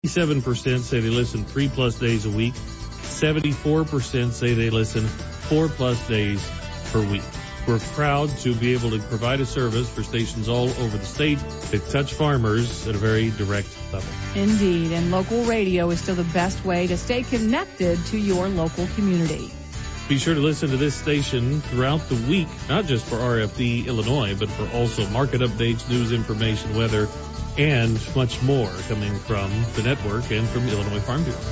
57% say they listen 3+ days a week. 74% say they listen 4+ days per week. We're proud to be able to provide a service for stations all over the state that touch farmers at a very direct level. Indeed, and local radio is still the best way to stay connected to your local community. Be sure to listen to this station throughout the week, not just for RFD Illinois, but for also market updates, news information, weather, and much more coming from the network and from Illinois Farm Bureau.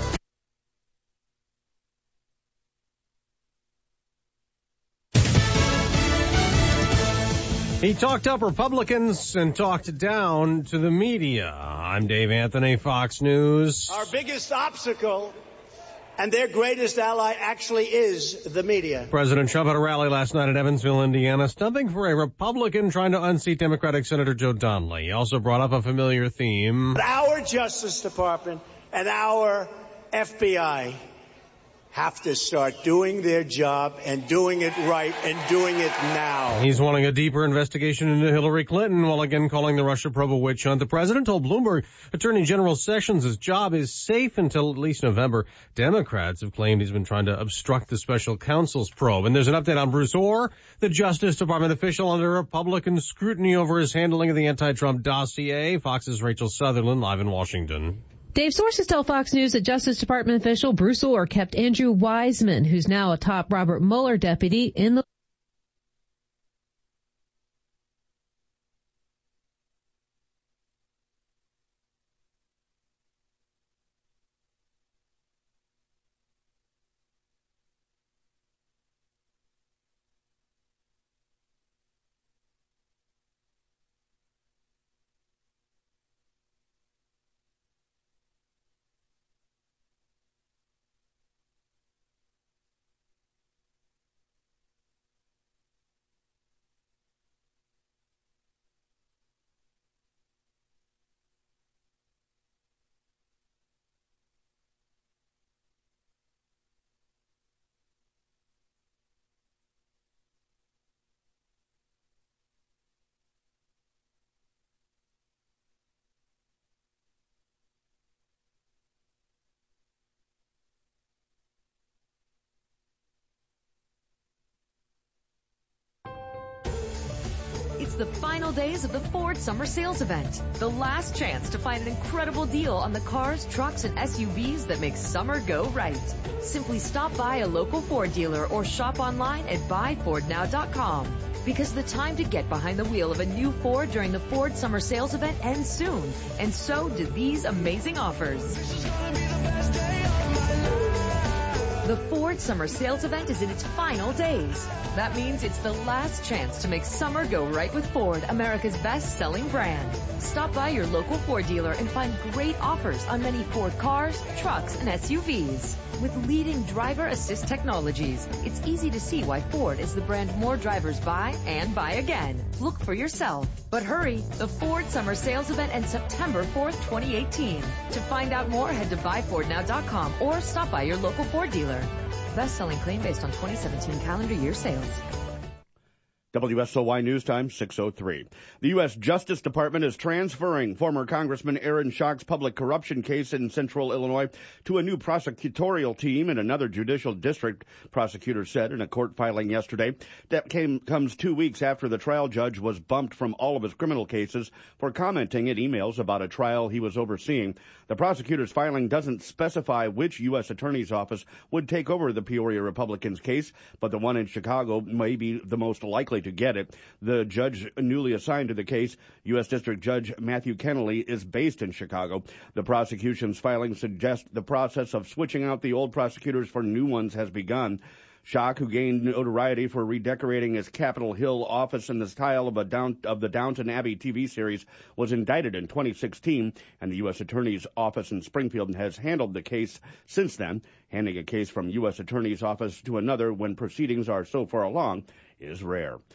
He talked up Republicans and talked down to the media. I'm Dave Anthony, Fox News. Our biggest obstacle and their greatest ally actually is the media. President Trump at a rally last night in Evansville, Indiana, stumping for a Republican trying to unseat Democratic Senator Joe Donnelly. He also brought up a familiar theme. Our Justice Department and our FBI have to start doing their job and doing it right and doing it now. He's wanting a deeper investigation into Hillary Clinton while again calling the Russia probe a witch hunt. The president told Bloomberg Attorney General Sessions' job is safe until at least November. Democrats have claimed he's been trying to obstruct the special counsel's probe. And there's an update on Bruce Ohr, the Justice Department official under Republican scrutiny over his handling of the anti-Trump dossier. Fox's Rachel Sutherland live in Washington. Dave, sources tell Fox News that Justice Department official Bruce Ohr kept Andrew Wiseman, who's now a top Robert Mueller deputy, in the It's the final days of the Ford Summer Sales Event. The last chance to find an incredible deal on the cars, trucks, and SUVs that make summer go right. Simply stop by a local Ford dealer or shop online at buyfordnow.com. Because the time to get behind the wheel of a new Ford during the Ford Summer Sales Event ends soon. And so do these amazing offers. The Ford Summer Sales Event is in its final days. That means it's the last chance to make summer go right with Ford, America's best-selling brand. Stop by your local Ford dealer and find great offers on many Ford cars, trucks, and SUVs. With leading driver assist technologies, it's easy to see why Ford is the brand more drivers buy and buy again. Look for yourself. But hurry, the Ford Summer Sales Event ends September 4th, 2018. To find out more, head to buyfordnow.com or stop by your local Ford dealer. Best-selling claim based on 2017 calendar year sales. WSOY News Time, 6:03. The U.S. Justice Department is transferring former Congressman Aaron Schock's public corruption case in Central Illinois to a new prosecutorial team in another judicial district, prosecutors said in a court filing yesterday. That comes 2 weeks after the trial judge was bumped from all of his criminal cases for commenting in emails about a trial he was overseeing. The prosecutor's filing doesn't specify which U.S. Attorney's Office would take over the Peoria Republicans case, but the one in Chicago may be the most likely to get it. The judge newly assigned to the case, U.S. District Judge Matthew Kennelly, is based in Chicago. The prosecution's filing suggests the process of switching out the old prosecutors for new ones has begun. Schock, who gained notoriety for redecorating his Capitol Hill office in the style of the Downton Abbey TV series, was indicted in 2016, and the U.S. Attorney's Office in Springfield has handled the case since then. Handing a case from U.S. Attorney's Office to another when proceedings are so far along is rare.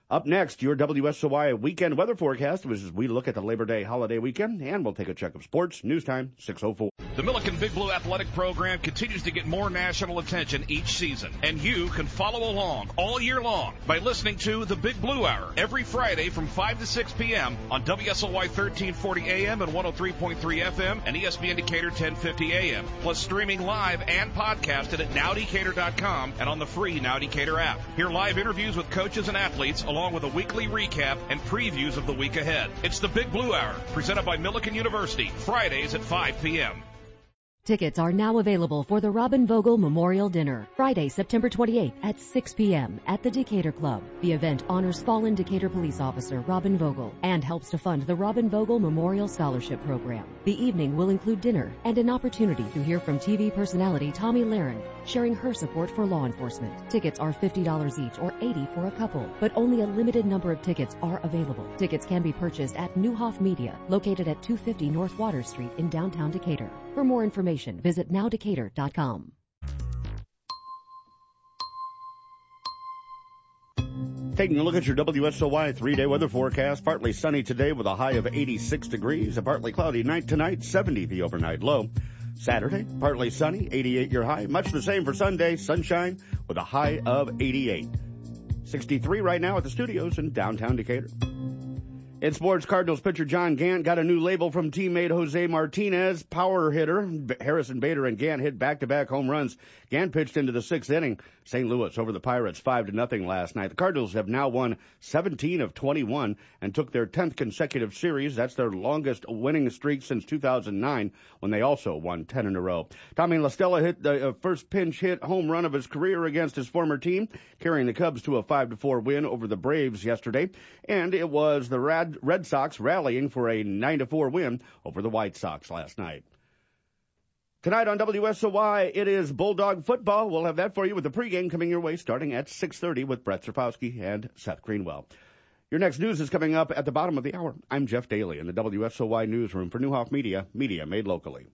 Up next, your WSOY weekend weather forecast as we look at the Labor Day holiday weekend, and we'll take a check of sports. News time, 6:04. The Milliken Big Blue Athletic Program continues to get more national attention each season, and you can follow along all year long by listening to the Big Blue Hour every Friday from 5 to 6 p.m. on WSOY 1340 AM and 103.3 FM and ESPN Decatur 1050 AM, plus streaming live and podcasted at nowdecatur.com and on the free Now Decatur app. Hear live interviews with coaches and athletes along with a weekly recap and previews of the week ahead. It's the Big Blue Hour, presented by Milliken University, Fridays at 5 p.m. Tickets are now available for the Robin Vogel Memorial Dinner, Friday, September 28th at 6 p.m. at the Decatur Club. The event honors fallen Decatur police officer Robin Vogel and helps to fund the Robin Vogel Memorial Scholarship Program. The evening will include dinner and an opportunity to hear from TV personality Tommy Lahren, sharing her support for law enforcement. Tickets are $50 each or $80 for a couple, but only a limited number of tickets are available. Tickets can be purchased at Newhoff Media, located at 250 North Water Street in downtown Decatur. For more information, visit nowdecatur.com. Taking a look at your WSOY 3-day weather forecast. Partly sunny today with a high of 86 degrees. A partly cloudy night tonight, 70 the overnight low. Saturday, partly sunny, 88 your high. Much the same for Sunday, sunshine with a high of 88. 63 right now at the studios in downtown Decatur. In sports, Cardinals pitcher John Gant got a new label from teammate Jose Martinez. Power hitter. Harrison Bader and Gant hit back-to-back home runs. Gant pitched into the sixth inning. St. Louis over the Pirates 5-0 last night. The Cardinals have now won 17 of 21 and took their 10th consecutive series. That's their longest winning streak since 2009 when they also won 10 in a row. Tommy La Stella hit the first pinch hit home run of his career against his former team, carrying the Cubs to a 5-4 win over the Braves yesterday. And it was the Red Sox rallying for a 9-4 win over the White Sox last night. Tonight on WSOY, it is Bulldog football. We'll have that for you with the pregame coming your way starting at 6:30 with Brett Serpowski and Seth Greenwell. Your next news is coming up at the bottom of the hour. I'm Jeff Daly in the WSOY newsroom for Newhoff Media, media made locally.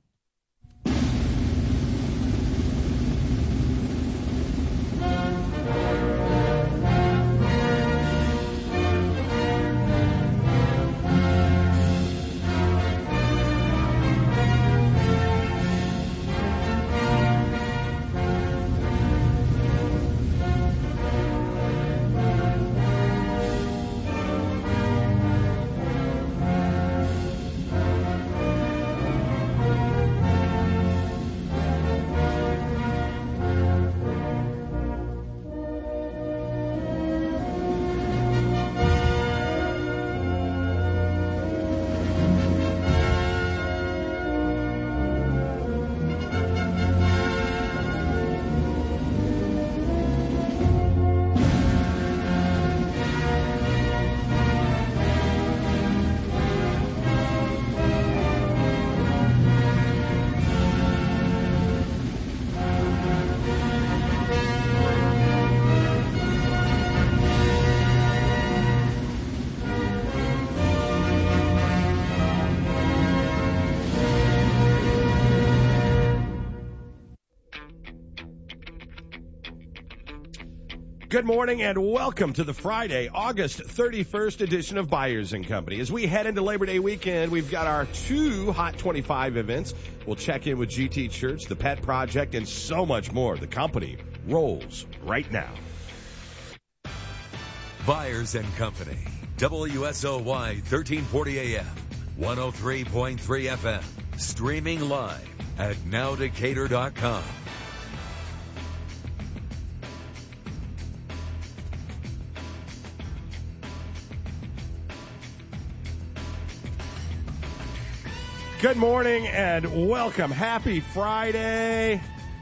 Good morning and welcome to the Friday, August 31st edition of Byers & Company. As we head into Labor Day weekend, we've got our 2 Hot 25 events. We'll check in with GT Church, the Pet Project, and so much more. The company rolls right now. Byers & Company, WSOY 1340 AM, 103.3 FM, streaming live at nowdecatur.com. Good morning and welcome. Happy Friday.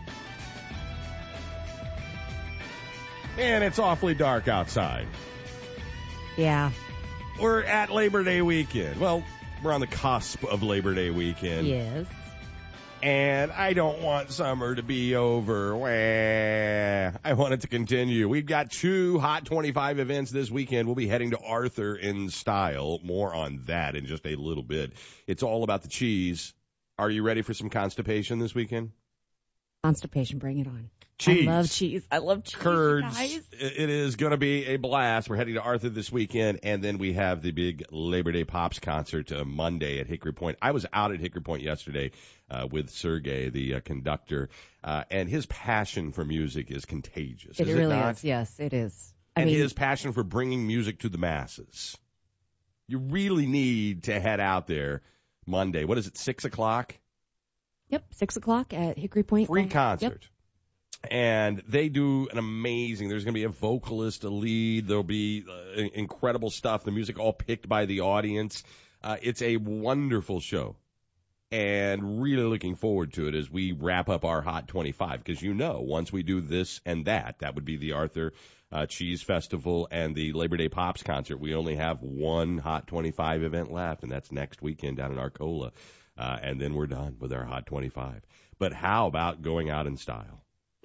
And it's awfully dark outside. Yeah. We're at Labor Day weekend. Well, we're on the cusp of Labor Day weekend. Yes. And I don't want summer to be over. I want it to continue. We've got 2 Hot 25 events this weekend. We'll be heading to Arthur in style. More on that in just a little bit. It's all about the cheese. Are you ready for some constipation this weekend? Constipation, bring it on. Cheese. I love cheese. I love cheese, Curds. guys. It is going to be a blast. We're heading to Arthur this weekend, and then we have the big Labor Day Pops concert Monday at Hickory Point. I was out at Hickory Point yesterday with Sergey, the conductor, and his passion for music is contagious. It really is. Yes, it is. And his passion for bringing music to the masses. You really need to head out there Monday. What is it, 6 o'clock? Yep, 6 o'clock at Hickory Point. Free concert. Yep. And they do an amazing, there's going to be a vocalist, a lead, there'll be incredible stuff, the music all picked by the audience. It's a wonderful show. And really looking forward to it as we wrap up our Hot 25. Because once we do this and that would be the Arthur Cheese Festival and the Labor Day Pops concert. We only have one Hot 25 event left, and that's next weekend down in Arcola. And then we're done with our Hot 25. But how about going out in style?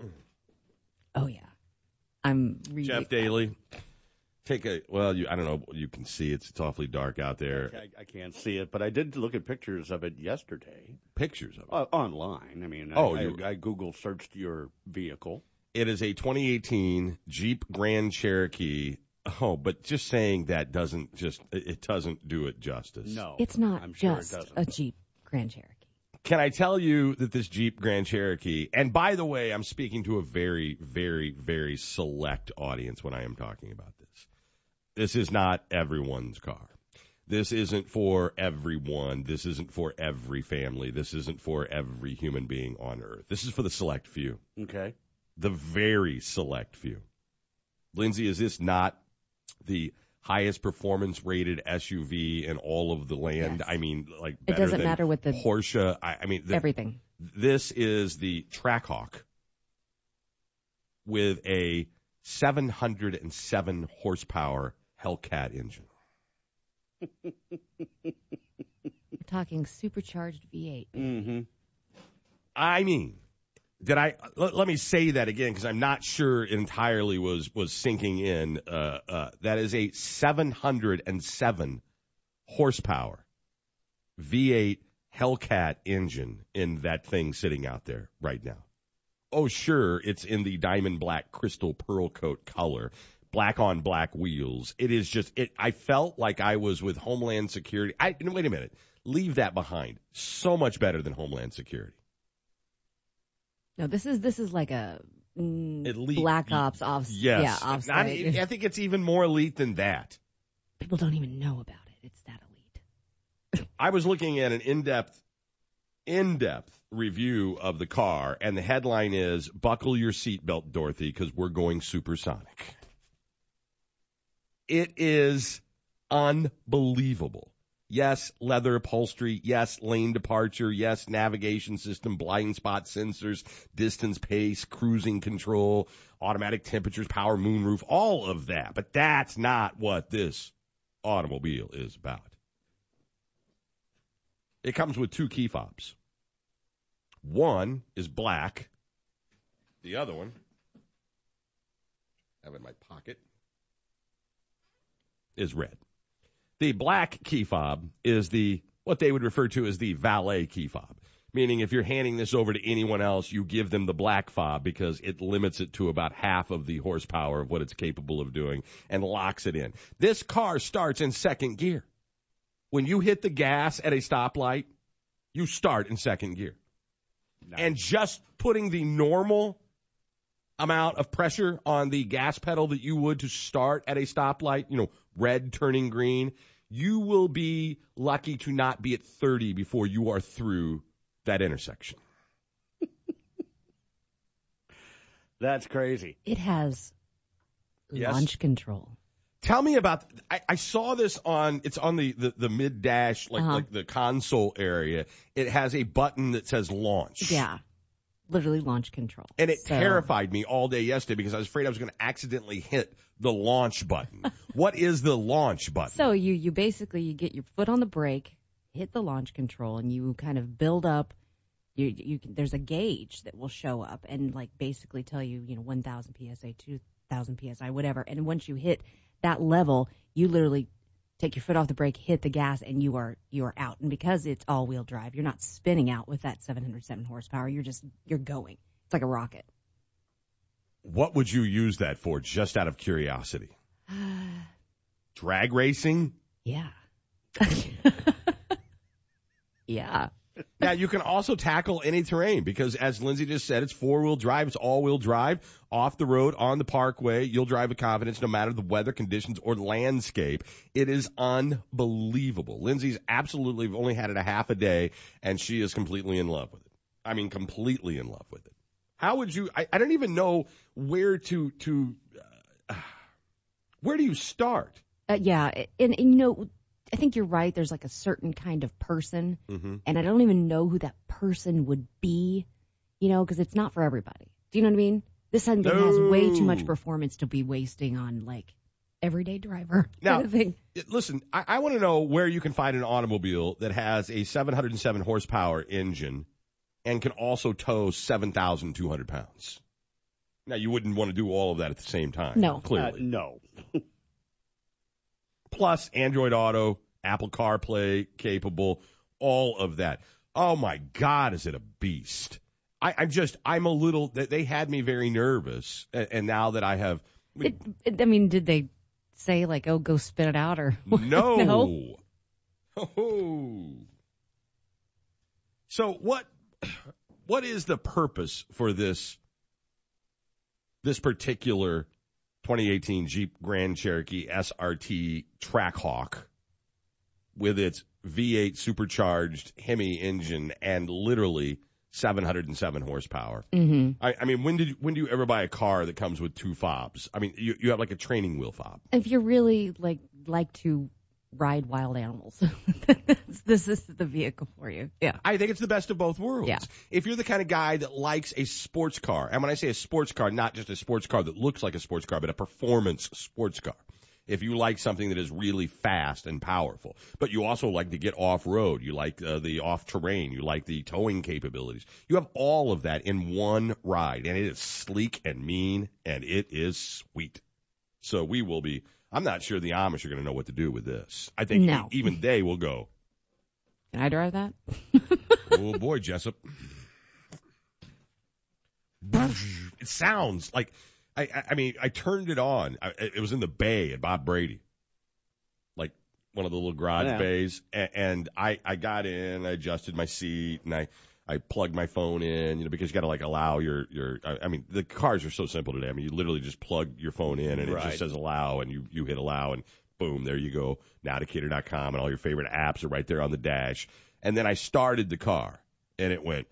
Oh, yeah. I'm really Jeff Daly, I don't know, you can see it's awfully dark out there. I can't see it, but I did look at pictures of it yesterday. Pictures of it? Online. I mean, I Google searched your vehicle. It is a 2018 Jeep Grand Cherokee. Oh, but just saying that doesn't do it justice. No. It's not I'm sure just it doesn't. a Jeep Grand Cherokee. Can I tell you that this Jeep Grand Cherokee, and by the way, I'm speaking to a very, very, very select audience when I am talking about this. This is not everyone's car. This isn't for everyone. This isn't for every family. This isn't for every human being on earth. This is for the select few. Okay. The very select few. Lindsay, is this not the highest performance rated SUV in all of the land? Yes. I mean, like, it doesn't matter with the Porsche. Everything. This is the Trackhawk with a 707 horsepower Hellcat engine. We're talking supercharged V8. Mm-hmm. I mean, let me say that again because I'm not sure it entirely was sinking in. That is a 707 horsepower V8 Hellcat engine in that thing sitting out there right now. Oh, sure, it's in the diamond black crystal pearl coat color, black on black wheels. It is just I felt like I was with Homeland Security. Wait a minute, leave that behind. So much better than Homeland Security. No, this is like a elite Black Ops off. Yes. Yeah, offsite. I think it's even more elite than that. People don't even know about it. It's that elite. I was looking at an in-depth review of the car, and the headline is, "Buckle your seatbelt, Dorothy, because we're going supersonic." It is unbelievable. Yes, leather upholstery. Yes, lane departure. Yes, navigation system, blind spot sensors, distance pace, cruising control, automatic temperatures, power moonroof, all of that. But that's not what this automobile is about. It comes with two key fobs. One is black. The other one, I have it in my pocket, is red. The black key fob is what they would refer to as the valet key fob, meaning if you're handing this over to anyone else, you give them the black fob because it limits it to about half of the horsepower of what it's capable of doing and locks it in. This car starts in second gear. When you hit the gas at a stoplight, you start in second gear. Nice. And just putting the normal amount of pressure on the gas pedal that you would to start at a stoplight, red turning green, you will be lucky to not be at 30 before you are through that intersection. That's crazy. It has launch control. Tell me about, I saw this it's on the mid-dash, like the console area. It has a button that says launch. Yeah. Literally launch control. And it terrified me all day yesterday because I was afraid I was going to accidentally hit the launch button. What is the launch button? So you basically, you get your foot on the brake, hit the launch control, and you kind of build up. There's a gauge that will show up and basically tell you, 1,000 PSI, 2,000 PSI, whatever. And once you hit that level, you literally take your foot off the brake, hit the gas, and you are out. And because it's all-wheel drive, you're not spinning out with that 707 horsepower. You're going. It's like a rocket. What would you use that for, just out of curiosity? Drag racing? Yeah. Yeah. Yeah, you can also tackle any terrain because, as Lindsay just said, it's four-wheel drive, it's all-wheel drive, off the road, on the parkway. You'll drive with confidence no matter the weather conditions or landscape. It is unbelievable. Lindsay's absolutely only had it a half a day, and she is completely in love with it. I mean, completely in love with it. How would you? I don't even know where to where do you start? Yeah, and you know, I think you're right. There's like a certain kind of person, and I don't even know who that person would be, you know, because it's not for everybody. Do you know what I mean? This thing has way too much performance to be wasting on, like, everyday driver now, kind of thing. Listen, I want to know where you can find an automobile that has a 707 horsepower engine and can also tow 7,200 pounds. Now, you wouldn't want to do all of that at the same time. No. Clearly. No. Plus Android Auto, Apple CarPlay capable, all of that. Oh, my God, is it a beast. I'm a little, they had me very nervous, and now that I have. I mean, did they say, like, oh, go spit it out, or what? No. No? Oh. So what is the purpose for this particular 2018 Jeep Grand Cherokee SRT Trackhawk with its V8 supercharged Hemi engine and literally 707 horsepower? Mm-hmm. I mean, when do you ever buy a car that comes with two fobs? I mean, you have like a training wheel fob. If you really like to ride wild animals, this is the vehicle for you. Yeah. I think it's the best of both worlds. Yeah. If you're the kind of guy that likes a sports car, and when I say a sports car, not just a sports car that looks like a sports car, but a performance sports car. If you like something that is really fast and powerful, but you also like to get off-road, you like the off-terrain, you like the towing capabilities, you have all of that in one ride, and it is sleek and mean, and it is sweet. So we will be, I'm not sure the Amish are going to know what to do with this. I think even they will go. Can I drive that? Oh, boy, Jessup. It sounds like... I mean, I turned it on. It was in the bay at Bob Brady, like one of the little garage bays. And I got in, I adjusted my seat, and I plugged my phone in, you know, because you got to like allow your. I mean, the cars are so simple today. I mean, you literally just plug your phone in, and it just says allow, and you hit allow, and boom, there you go. Nowdecatur.com, and all your favorite apps are right there on the dash. And then I started the car, and it went.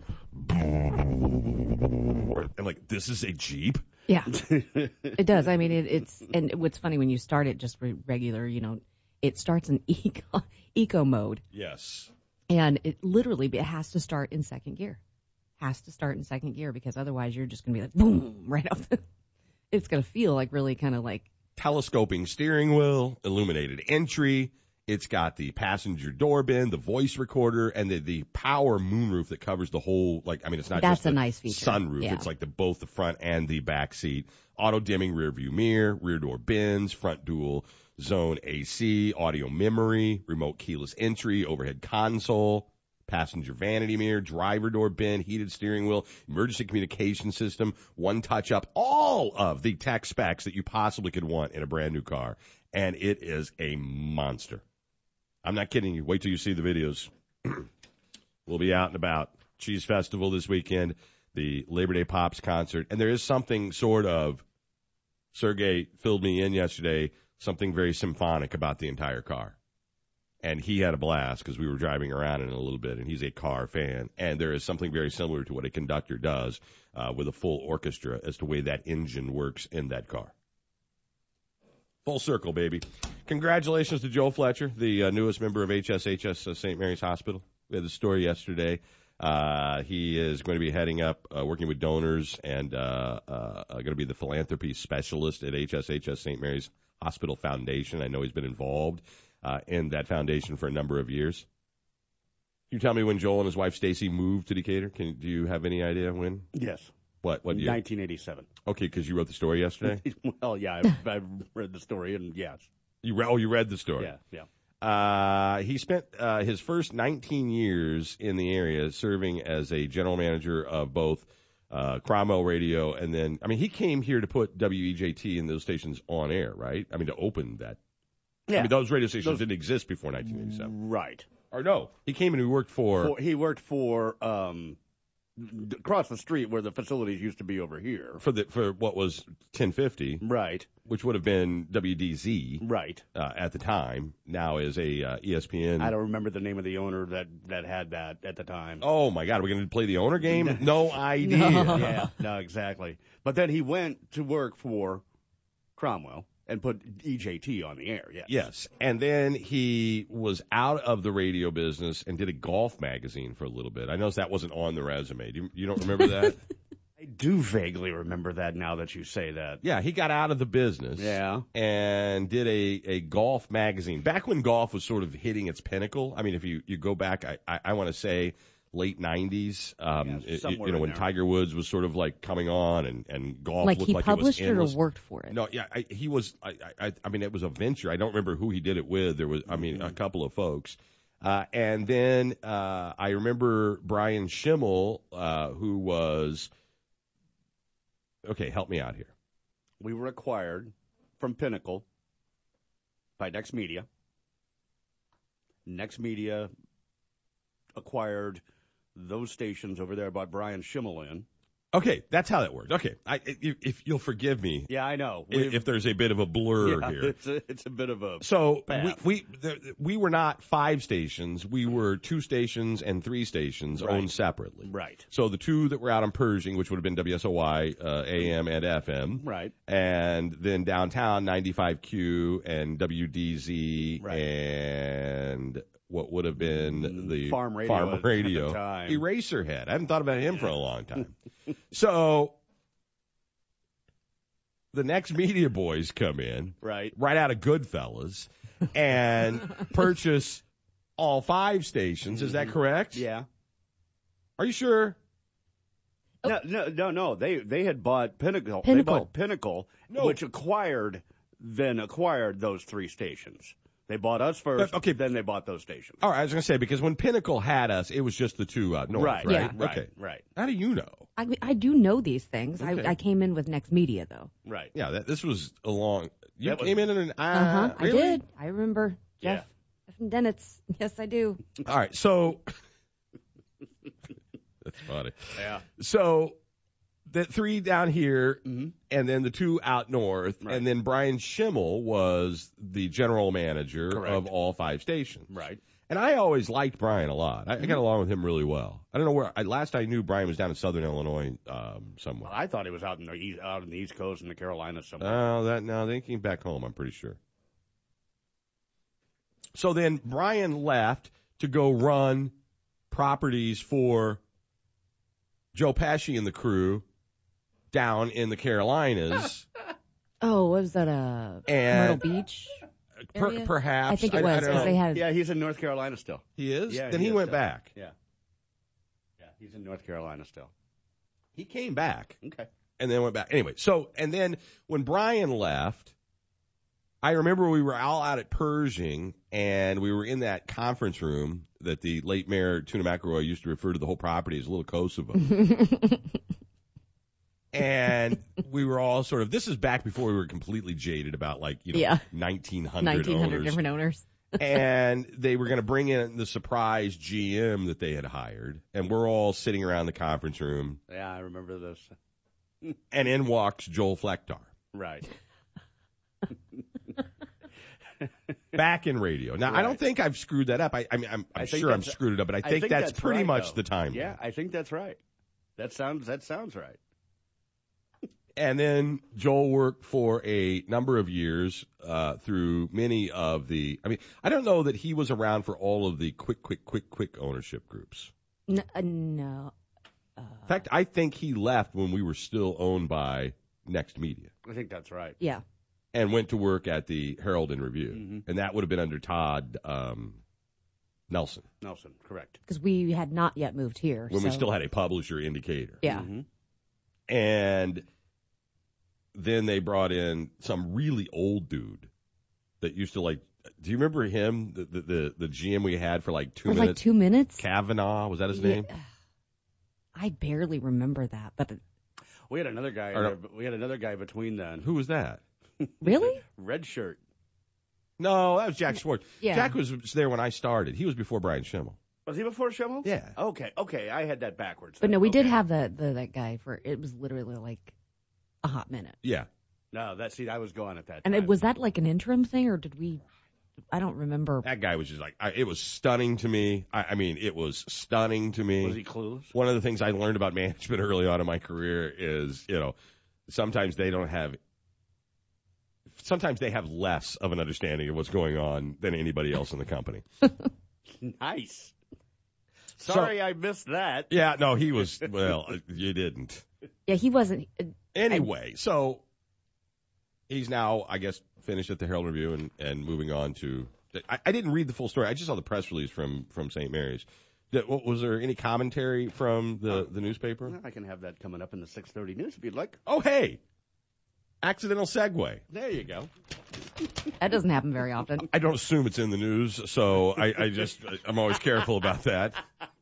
I'm like, this is a Jeep? Yeah, it does. I mean, it's and what's funny when you start it just regular, you know, it starts in eco mode. Yes. And it has to start in second gear. Has to start in second gear because otherwise you're just going to be like, boom, right off it's going to feel like really kind of like. Telescoping steering wheel, illuminated entry. It's got the passenger door bin, the voice recorder, and the power moonroof that covers the whole, like, I mean, it's not That's just the nice feature. Sunroof. Yeah. It's like both the front and the back seat. Auto dimming rear view mirror, rear door bins, front dual zone AC, audio memory, remote keyless entry, overhead console, passenger vanity mirror, driver door bin, heated steering wheel, emergency communication system, one touch up, all of the tech specs that you possibly could want in a brand new car. And it is a monster. I'm not kidding you. Wait till you see the videos. We'll be out and about. Cheese Festival this weekend, the Labor Day Pops concert. And there is something sort of, Sergey filled me in yesterday, something very symphonic about the entire car. And he had a blast because we were driving around in it a little bit, and he's a car fan. And there is something very similar to what a conductor does with a full orchestra as to the way that engine works in that car. Full circle, baby. Congratulations to Joe Fletcher, the newest member of HSHS St. Mary's Hospital. We had the story yesterday. He is going to be heading up, working with donors, and going to be the philanthropy specialist at HSHS St. Mary's Hospital Foundation. I know he's been involved in that foundation for a number of years. Can you tell me when Joel and his wife Stacy moved to Decatur? Do you have any idea when? Yes. What year? 1987. Okay, because you wrote the story yesterday? Well, yeah, I've read the story, and yes. You read the story? Yeah. He spent his first 19 years in the area serving as a general manager of both Cromwell Radio, and then, I mean, he came here to put WEJT and those stations on air, right? I mean, to open that. Yeah. I mean, those radio stations didn't exist before 1987. Right. Or no, he came and he worked for he worked for across the street where the facilities used to be over here. For what was 1050. Right. Which would have been WDZ. Right. At the time. Now is a ESPN. I don't remember the name of the owner that had that at the time. Oh, my God. Are we going to play the owner game? No idea. No. Yeah, no, exactly. But then he went to work for Cromwell and put EJT on the air, yes. Yes. And then he was out of the radio business and did a golf magazine for a little bit. I noticed that wasn't on the resume. You don't remember that? I do vaguely remember that now that you say that. Yeah, he got out of the business. Yeah. And did a golf magazine. Back when golf was sort of hitting its pinnacle. I mean, if you go back, I want to say late 90s, when Tiger Woods was sort of like coming on and golf like looked he like published it was it or worked for it. No, yeah, he was. I mean, it was a venture. I don't remember who he did it with. There was, a couple of folks, and then I remember Brian Schimmel, who was. Okay, help me out here. We were acquired from Pinnacle by Next Media. Next Media acquired those stations over there, brought Brian Schimmel in. Okay, that's how that worked. Okay, if you'll forgive me. Yeah, I know. If there's a bit of a blur here. It's a bit of a So path. we were not 5 stations. We were 2 stations and 3 stations owned separately. Right. So the 2 that were out in Pershing, which would have been WSOY, AM and FM. Right. And then downtown, 95Q and WDZ and what would have been the Farm Radio at the time. Eraserhead. I haven't thought about him for a long time. So the Next Media boys come in, right out of Goodfellas, and purchase all 5 stations. Is that correct? Yeah. Are you sure? No. They had bought Pinnacle. Pinnacle. They bought Pinnacle, which acquired those 3 stations. They bought us first, then they bought those stations. All right, I was going to say, because when Pinnacle had us, it was just the 2 out north, right? Yeah. Okay. Right. How do you know? I do know these things. Okay. I came in with Next Media, though. Right. Yeah, this was a long... You came in and... I really? did. I remember Jeff from Dennett's. Yes, I do. All right, so... That's funny. Yeah. So... The 3 down here, and then the 2 out north, and then Brian Schimmel was the general manager of all 5 stations. Right. And I always liked Brian a lot. I got along with him really well. I don't know where. Last I knew, Brian was down in Southern Illinois somewhere. Well, I thought he was out in the East Coast in the Carolinas somewhere. No, they came back home. I'm pretty sure. So then Brian left to go run properties for Joe Pesci and the crew down in the Carolinas. Oh, what was that? Myrtle Beach? Perhaps. I think it was because they had. Yeah, he's in North Carolina still. He is? Yeah, then he went back. Yeah. Yeah, he's in North Carolina still. He came back. Okay. And then went back. Anyway, and then when Brian left, I remember we were all out at Pershing, and we were in that conference room that the late Mayor Tuna McElroy used to refer to the whole property as Little Kosovo. And we were all sort of, this is back before we were completely jaded about 1,900 different owners. And they were going to bring in the surprise GM that they had hired. And we're all sitting around the conference room. Yeah, I remember this. And in walks Joel Flectar. Right. Back in radio. Now, I don't think I've screwed that up. I'm sure I've screwed it up, but I think that's pretty right, much though. the time. Yeah, I think that's right. That sounds right. And then Joel worked for a number of years through many of the. I don't know that he was around for all of the quick ownership groups. No. In fact, I think he left when we were still owned by Next Media. I think that's right. Yeah. And went to work at the Herald and Review, and that would have been under Todd Nelson. Nelson, correct. Because we had not yet moved here. When we still had a publisher indicator. Yeah. And then they brought in some really old dude that used to do you remember him? The GM we had for 2 minutes? 2 minutes? Kavanaugh, was that his name? I barely remember that, but we had another guy. We had another guy between then. Who was that? Really? Red shirt. No, that was Jack Schwartz. Yeah. Jack was there when I started. He was before Brian Schimmel. Was he before Schimmel? Yeah. Okay, I had that backwards. But no, we did have that guy for, it was literally like a hot minute. Yeah. No, I was gone at that And time. was that like an interim thing, or did we, I don't remember. That guy was just like, it was stunning to me. I mean, it was stunning to me. Was he clueless? One of the things I learned about management early on in my career is, sometimes they have less of an understanding of what's going on than anybody else in the company. Nice. Sorry, I missed that. Yeah, no, he was, well, you didn't. Yeah, he wasn't. Anyway, so he's now, I guess, finished at the Herald Review and moving on to, I didn't read the full story. I just saw the press release from St. Mary's. Was there any commentary from the newspaper? I can have that coming up in the 6:30 news if you'd like. Oh, hey. Accidental segue. There you go. That doesn't happen very often. I don't assume it's in the news, so I'm always careful about that.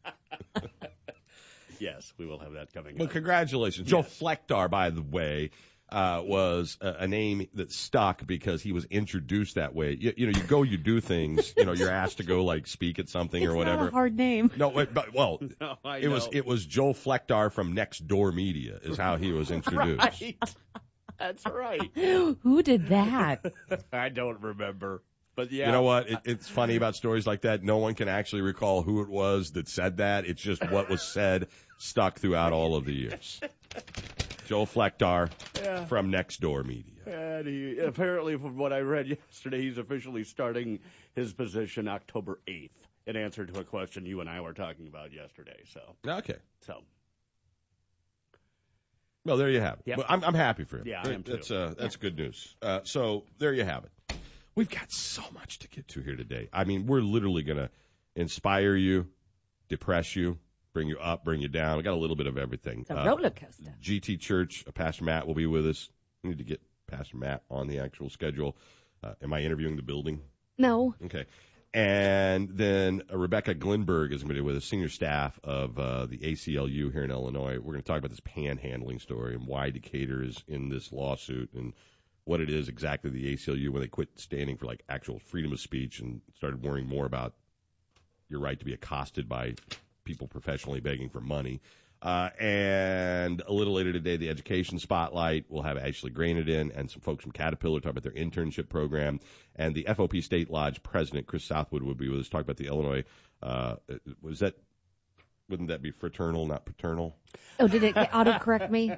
Yes, we will have that coming Well, up. congratulations. Yes. Joe Flektar, by the way, was a name that stuck because he was introduced that way. You do things, you're asked to go like speak at something or whatever. Not a hard name. No, but No, it was Joe Flektar from Next Door Media is how he was introduced. Right. That's right. Who did that? I don't remember. But yeah. You know what? It's funny about stories like that. No one can actually recall who it was that said that. It's just what was said stuck throughout all of the years. Joe Flektar from Next Door Media. And he, apparently, from what I read yesterday, he's officially starting his position October 8th in answer to a question you and I were talking about yesterday. Okay. So. Well, there you have it. Yep. But I'm happy for him. Yeah, I am too. That's good news. So there you have it. We've got so much to get to here today. I mean, we're literally going to inspire you, depress you, bring you up, bring you down. We got a little bit of everything. It's a roller coaster. GT Church, Pastor Matt will be with us. We need to get Pastor Matt on the actual schedule. Am I interviewing the building? No. Okay. And then Rebecca Glenberg is going to be with us, senior staff of the ACLU here in Illinois. We're going to talk about this panhandling story and why Decatur is in this lawsuit and what it is exactly the ACLU when they quit standing for like actual freedom of speech and started worrying more about your right to be accosted by people professionally begging for money. And a little later today, the education spotlight. We'll have Ashley Granite in and some folks from Caterpillar talk about their internship program. And the FOP State Lodge president, Chris Southwood, will be with us talk about the Illinois. Wouldn't that be fraternal, not paternal? Oh, did it autocorrect me?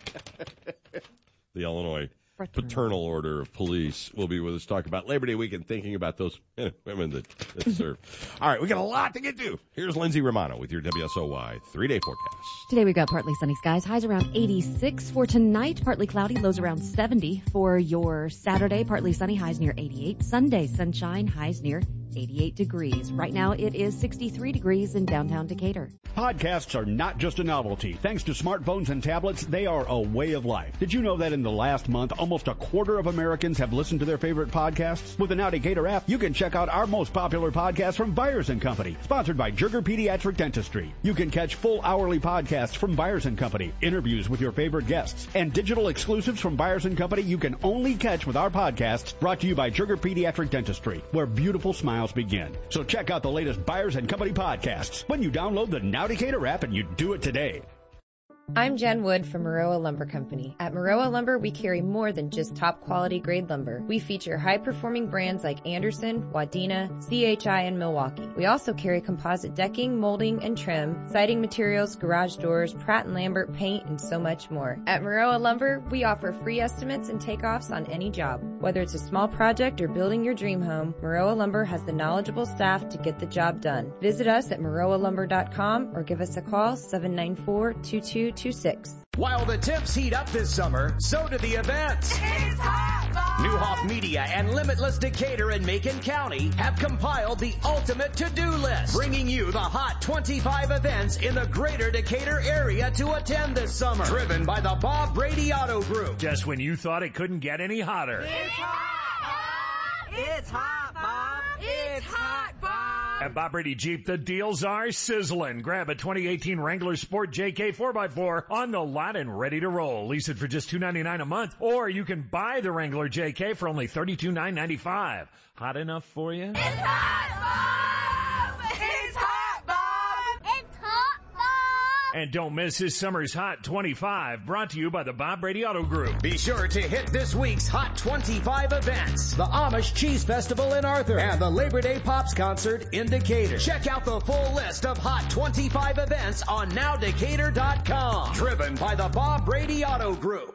The Illinois Paternal Order of Police will be with us talk about Labor Day weekend, thinking about those men and women that serve. All right, we got a lot to get to. Here's Lindsay Romano with your WSOY 3-day forecast. Today we've got partly sunny skies, highs around 86. For tonight, partly cloudy, lows around 70. For your Saturday, partly sunny, highs near 88. Sunday, sunshine, highs near 88 degrees. Right now it is 63 degrees in downtown Decatur. Podcasts are not just a novelty. Thanks to smartphones and tablets, they are a way of life. Did you know that in the last month, almost a quarter of Americans have listened to their favorite podcasts? With the Now Decatur app, you can check out our most popular podcast from Byers & Company, sponsored by Jurger Pediatric Dentistry. You can catch full hourly podcasts from Byers & Company, interviews with your favorite guests, and digital exclusives from Byers & Company you can only catch with our podcasts, brought to you by Jurger Pediatric Dentistry, where beautiful smiles begin. So check out the latest Byers & Company podcasts when you download the Now Decatur app, and you do it today. I'm Jen Wood from Maroa Lumber Company. At Maroa Lumber, we carry more than just top quality grade lumber. We feature high-performing brands like Anderson, Wadena, CHI, and Milwaukee. We also carry composite decking, molding, and trim, siding materials, garage doors, Pratt & Lambert paint, and so much more. At Maroa Lumber, we offer free estimates and takeoffs on any job. Whether it's a small project or building your dream home, Maroa Lumber has the knowledgeable staff to get the job done. Visit us at maroalumber.com or give us a call, 794-2226. While the temps heat up this summer, so do the events. It's hot, Bob! Newhoff Media and Limitless Decatur and Macon County have compiled the ultimate to-do list, bringing you the hot 25 events in the greater Decatur area to attend this summer. Driven by the Bob Brady Auto Group. Just when you thought it couldn't get any hotter. It's hot, Bob! It's hot, Bob! It's hot, Bob! At Bob Brady Jeep, the deals are sizzling. Grab a 2018 Wrangler Sport JK 4x4 on the lot and ready to roll. Lease it for just $299 a month, or you can buy the Wrangler JK for only $32,995. Hot enough for you? It's hot, Bob! It's hot, Bob! It's hot, Bob! And don't miss his Summer's Hot 25, brought to you by the Bob Brady Auto Group. Be sure to hit this week's Hot 25 events. The Amish Cheese Festival in Arthur and the Labor Day Pops Concert in Decatur. Check out the full list of Hot 25 events on NowDecatur.com. Driven by the Bob Brady Auto Group.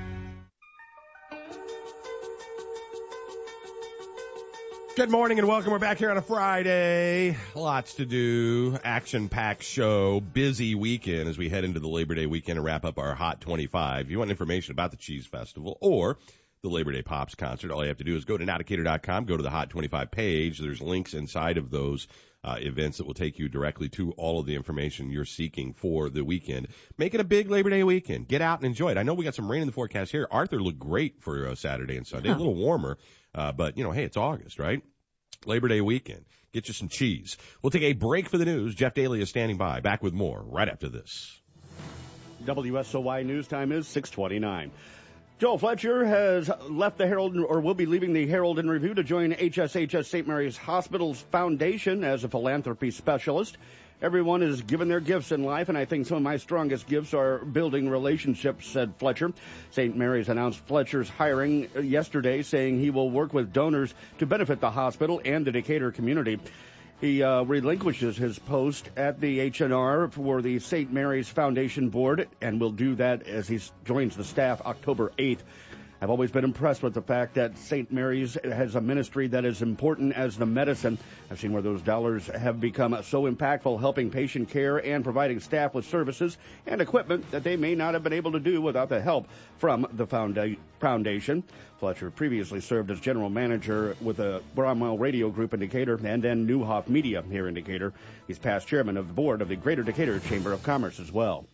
Good morning and welcome. We're back here on a Friday. Lots to do. Action-packed show. Busy weekend as we head into the Labor Day weekend and wrap up our Hot 25. If you want information about the Cheese Festival or the Labor Day Pops Concert, all you have to do is go to NowDecatur.com, go to the Hot 25 page. There's links inside of those events that will take you directly to all of the information you're seeking for the weekend. Make it a big Labor Day weekend. Get out and enjoy it. I know we got some rain in the forecast here. Arthur looked great for Saturday and Sunday. A little warmer. But, you know, hey, it's August, right? Labor Day weekend. Get you some cheese. We'll take a break for the news. Jeff Daly is standing by. Back with more right after this. WSOY news time is 6:29. Joel Fletcher has left the Herald, or will be leaving the Herald and Review to join HSHS St. Mary's Hospital's Foundation as a philanthropy specialist. Everyone is given their gifts in life, and I think some of my strongest gifts are building relationships, said Fletcher. St. Mary's announced Fletcher's hiring yesterday, saying he will work with donors to benefit the hospital and the Decatur community. He relinquishes his post at the H&R for the St. Mary's Foundation Board and will do that as he joins the staff October 8th. I've always been impressed with the fact that St. Mary's has a ministry that is important as the medicine. I've seen where those dollars have become so impactful, helping patient care and providing staff with services and equipment that they may not have been able to do without the help from the foundation. Fletcher previously served as general manager with the Bromwell Radio Group in Decatur and then Newhoff Media here in Decatur. He's past chairman of the board of the Greater Decatur Chamber of Commerce as well.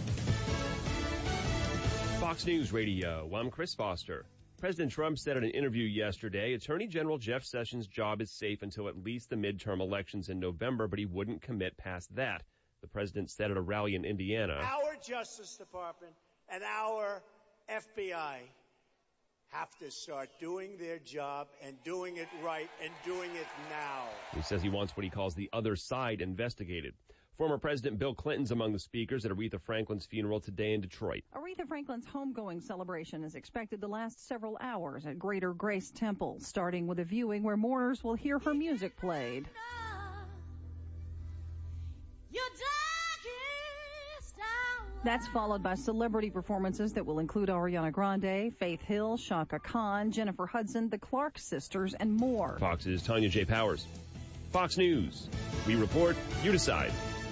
Fox News Radio, I'm Chris Foster. President Trump said in an interview yesterday, Attorney General Jeff Sessions' job is safe until at least the midterm elections in November, but he wouldn't commit past that. The president said at a rally in Indiana. Our Justice Department and our FBI have to start doing their job and doing it right and doing it now. He says he wants what he calls the other side investigated. Former President Bill Clinton's among the speakers at Aretha Franklin's funeral today in Detroit. Aretha Franklin's homegoing celebration is expected to last several hours at Greater Grace Temple, starting with a viewing where mourners will hear her music played. That's followed by celebrity performances that will include Ariana Grande, Faith Hill, Shaka Khan, Jennifer Hudson, the Clark sisters, and more. Fox's Tanya J. Powers. Fox News. We report, you decide.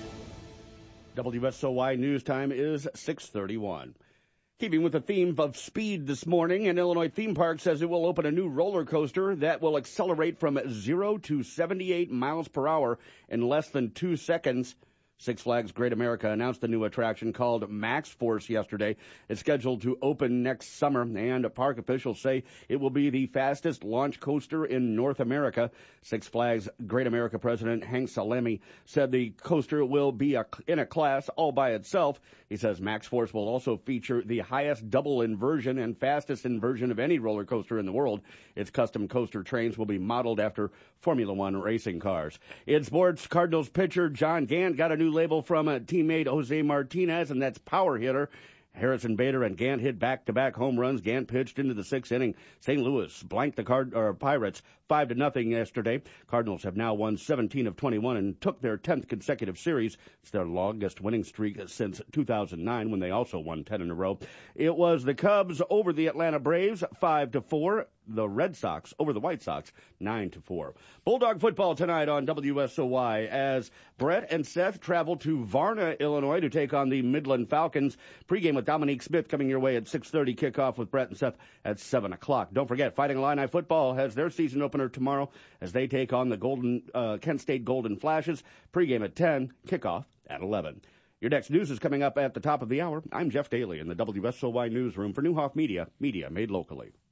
WSOY news time is 6:31. Keeping with the theme of speed this morning, an Illinois theme park says it will open a new roller coaster that will accelerate from 0 to 78 miles per hour in less than 2 seconds. Six Flags Great America announced the new attraction called Max Force yesterday. It's scheduled to open next summer, and park officials say it will be the fastest launch coaster in North America. Six Flags Great America President Hank Salemi said the coaster will be in a class all by itself. He says Max Force will also feature the highest double inversion and fastest inversion of any roller coaster in the world. Its custom coaster trains will be modeled after Formula One racing cars. In sports, Cardinals pitcher John Gant got a new label from a teammate Jose Martinez, and that's power hitter. Harrison Bader and Gant hit back-to-back home runs. Gant pitched into the sixth inning. St. Louis blanked the Pirates 5-0 yesterday. Cardinals have now won 17 of 21 and took their 10th consecutive series. It's their longest winning streak since 2009, when they also won 10 in a row. It was the Cubs over the Atlanta Braves 5-4. The Red Sox over the White Sox 9-4. Bulldog football tonight on WSOY as Brett and Seth travel to Varna, Illinois to take on the Midland Falcons. Pregame with Dominique Smith coming your way at 6:30. Kickoff with Brett and Seth at 7 o'clock. Don't forget, Fighting Illini football has their season opener tomorrow as they take on the Kent State Golden Flashes. Pregame at 10, kickoff at 11. Your next news is coming up at the top of the hour. I'm Jeff Daly in the WSOY newsroom for Newhoff Media, media made locally.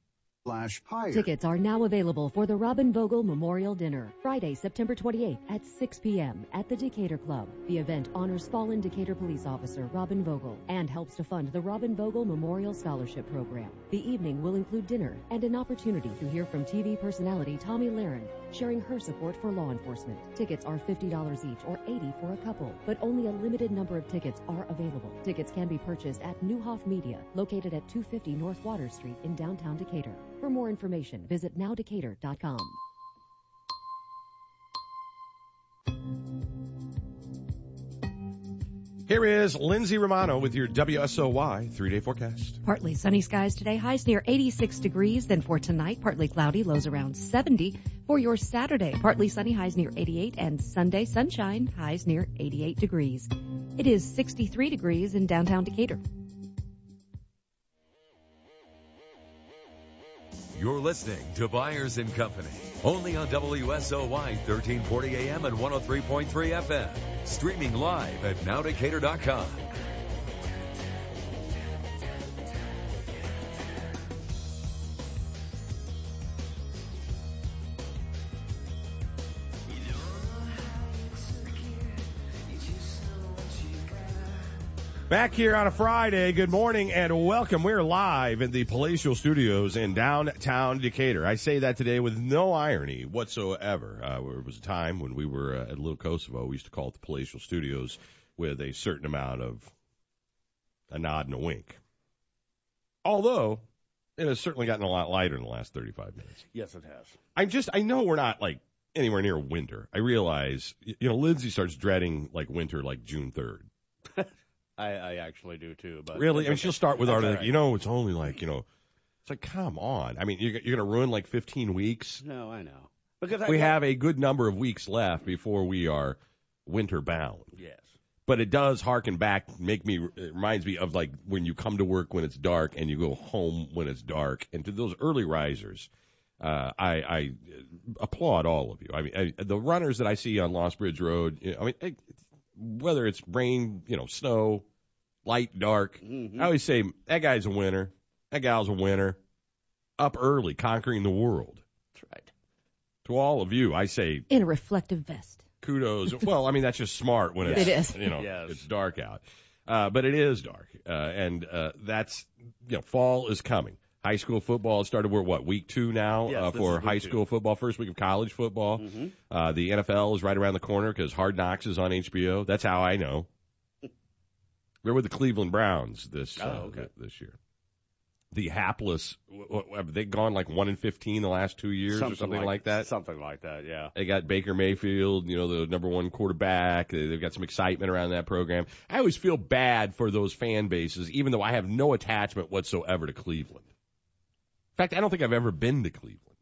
/higher. Tickets are now available for the Robin Vogel Memorial Dinner, Friday, September 28th at 6 p.m. at the Decatur Club. The event honors fallen Decatur police officer Robin Vogel and helps to fund the Robin Vogel Memorial Scholarship Program. The evening will include dinner and an opportunity to hear from TV personality Tommy Lahren, sharing her support for law enforcement. Tickets are $50 each or $80 for a couple, but only a limited number of tickets are available. Tickets can be purchased at Newhoff Media, located at 250 North Water Street in downtown Decatur. For more information, visit nowdecatur.com. Here is Lindsay Romano with your WSOY 3-day forecast. Partly sunny skies today, highs near 86 degrees. Then for tonight, partly cloudy, lows around 70. For your Saturday, partly sunny, highs near 88. And Sunday, sunshine, highs near 88 degrees. It is 63 degrees in downtown Decatur. You're listening to Byers & Company, only on WSOY 1340 AM and 103.3 FM. Streaming live at nowdecatur.com. Back here on a Friday, good morning and welcome. We're live in the Palatial Studios in downtown Decatur. I say that today with no irony whatsoever. There was a time when we were at Little Kosovo, we used to call it the Palatial Studios with a certain amount of a nod and a wink. Although, it has certainly gotten a lot lighter in the last 35 minutes. Yes, it has. I know we're not like anywhere near winter. I realize, Lindsay starts dreading like winter like June 3rd. I actually do too. But really? I mean, she'll start with That's our, all right. it's only like, it's like, come on. I mean, you're going to ruin like 15 weeks. No, I know. Because We have a good number of weeks left before we are winter bound. Yes. But it does harken back, it reminds me of like when you come to work when it's dark and you go home when it's dark. And to those early risers, I applaud all of you. I mean, the runners that I see on Lost Bridge Road, whether it's rain, snow, light, dark, I always say that guy's a winner. That gal's a winner. Up early, conquering the world. That's right. To all of you, I say In a reflective vest. kudos. Well, I mean, that's just smart when it's, It is. Yes. it's dark out. But it is dark. And that's, fall is coming. High school football started, week 2 now Yes, this for is week high 2. school football, first week of college football. The NFL is right around the corner because Hard Knocks is on HBO. That's how I know. Where were the Cleveland Browns this year? The hapless, have they gone like 1-15 the last 2 years or something like that? Something like that, yeah. They got Baker Mayfield, the number 1 quarterback. They've got some excitement around that program. I always feel bad for those fan bases, even though I have no attachment whatsoever to Cleveland. In fact, I don't think I've ever been to Cleveland.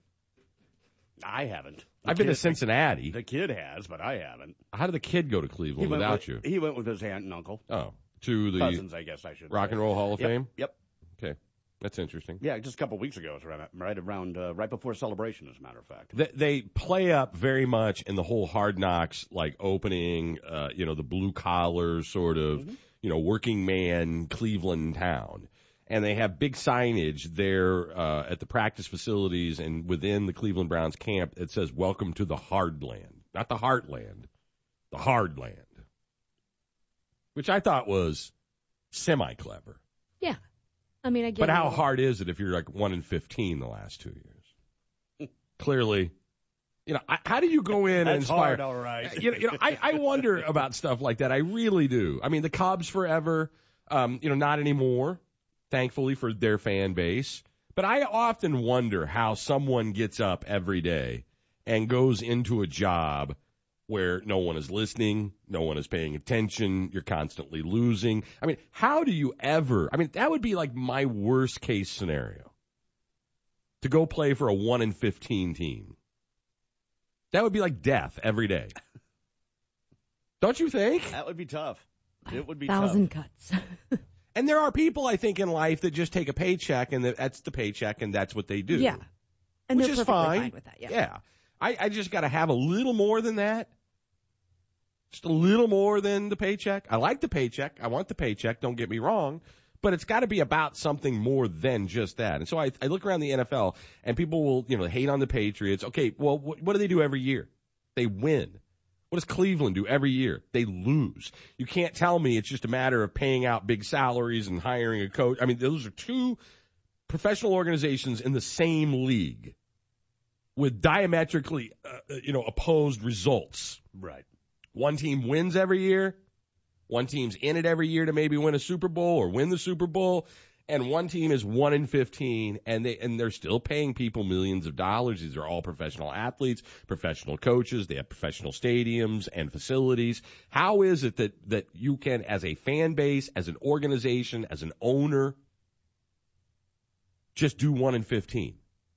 I haven't. I've been to Cincinnati. The kid has, but I haven't. How did the kid go to Cleveland without you? He went with his aunt and uncle. Oh, to the Cousins, I guess I should Rock say. and Roll Hall of Yep, Fame? Yep. Okay. That's interesting. Yeah, just a couple of weeks ago. It was right before Celebration, as a matter of fact. They play up very much in the whole Hard Knocks, like opening, the blue collar sort of, working man Cleveland town. And they have big signage there at the practice facilities and within the Cleveland Browns camp. It says, "Welcome to the Hardland." Not the Heartland, the Hardland. Which I thought was semi-clever. Yeah. I mean, I get But it. how hard is it if you're like 1-15 the last 2 years? Clearly, how do you go in and That's inspire? hard, all right. I wonder about stuff like that. I really do. I mean, the Cubs forever, not anymore, thankfully for their fan base. But I often wonder how someone gets up every day and goes into a job where no one is listening, no one is paying attention, you're constantly losing. I mean, how do you ever, that would be like my worst case scenario. To go play for a 1-15 team. That would be like death every day. Don't you think? That would be tough. It would be 1,000 tough. cuts. And there are people, I think, in life that just take a paycheck and that's the paycheck and that's what they do. Yeah. And which they're is perfectly fine. with that. Yeah. Yeah. I just got to have a little more than that. Just a little more than the paycheck. I like the paycheck. I want the paycheck. Don't get me wrong. but it's got to be about something more than just that. And so I look around the NFL, and people will, hate on the Patriots. Okay, well, what do they do every year? They win. What does Cleveland do every year? They lose. You can't tell me it's just a matter of paying out big salaries and hiring a coach. I mean, those are two professional organizations in the same league with diametrically, opposed results. Right. One team wins every year. One team's in it every year to maybe win a Super Bowl or win the Super Bowl. And one team is 1-15, and they're still paying people millions of dollars. These are all professional athletes, professional coaches. They have professional stadiums and facilities. How is it that you can, as a fan base, as an organization, as an owner, just do 1-15?